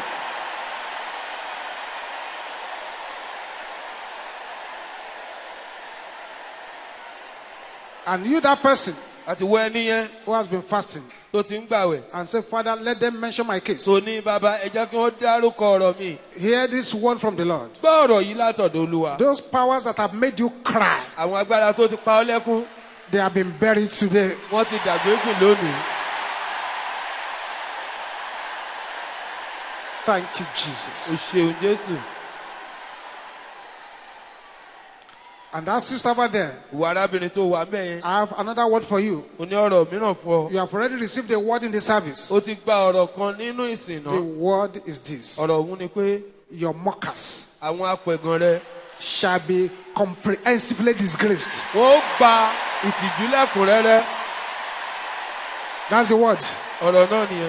And you, that person àti wọ ẹni yẹn who has been fasting, tó ti ń gbàwẹ̀. and say, Father, let them mention my case. tó ní bàbá ẹ jẹ́ kí wọ́n dárúkọ ọ̀rọ̀ mi. Hear this word from the Lord. gbọ́ ọ̀rọ̀ yìí látọ̀dọ̀ Olúwa. Those powers that have made you cry, àwọn agbára tó ti pa ọ́ lẹ́kún they have been buried today. wọ́n ti dàgbégùn lónìí. Thank you, o Jesus. ṣeun Jésù. And that sister over there, ìwà arábìnrin tó wà mẹ́yẹn. I have another word for you. Ó ní ọ̀rọ̀ mìíràn fún ọ. You have already received a word in the service. Ó ti gba ọ̀rọ̀ kan nínú ìsìn The náà. word is this. Ọ̀rọ̀ ọ̀hún ni pé Your mockers àwọn apẹ̀gàn rẹ shall be comprehensively disgraced. wọ́n ó gba ìtìjú lẹ́kùnrẹ́rẹ́. That's the word. Ọ̀rọ̀ náà nìyẹn.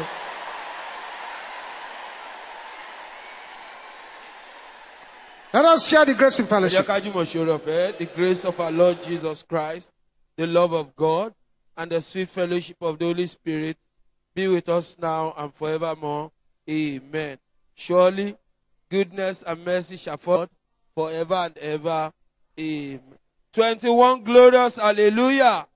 Let us share the grace in Ẹ jẹ́ fellowship. ká jùmọ̀ ṣe ọ̀fẹ́. The grace of our Lord Jesus Christ, the love of God, and the sweet fellowship of the Holy Spirit be with us now and forevermore. Amen. Surely, goodness and mercy shall follow forever and ever. Amen. 21 glorious hallelujah.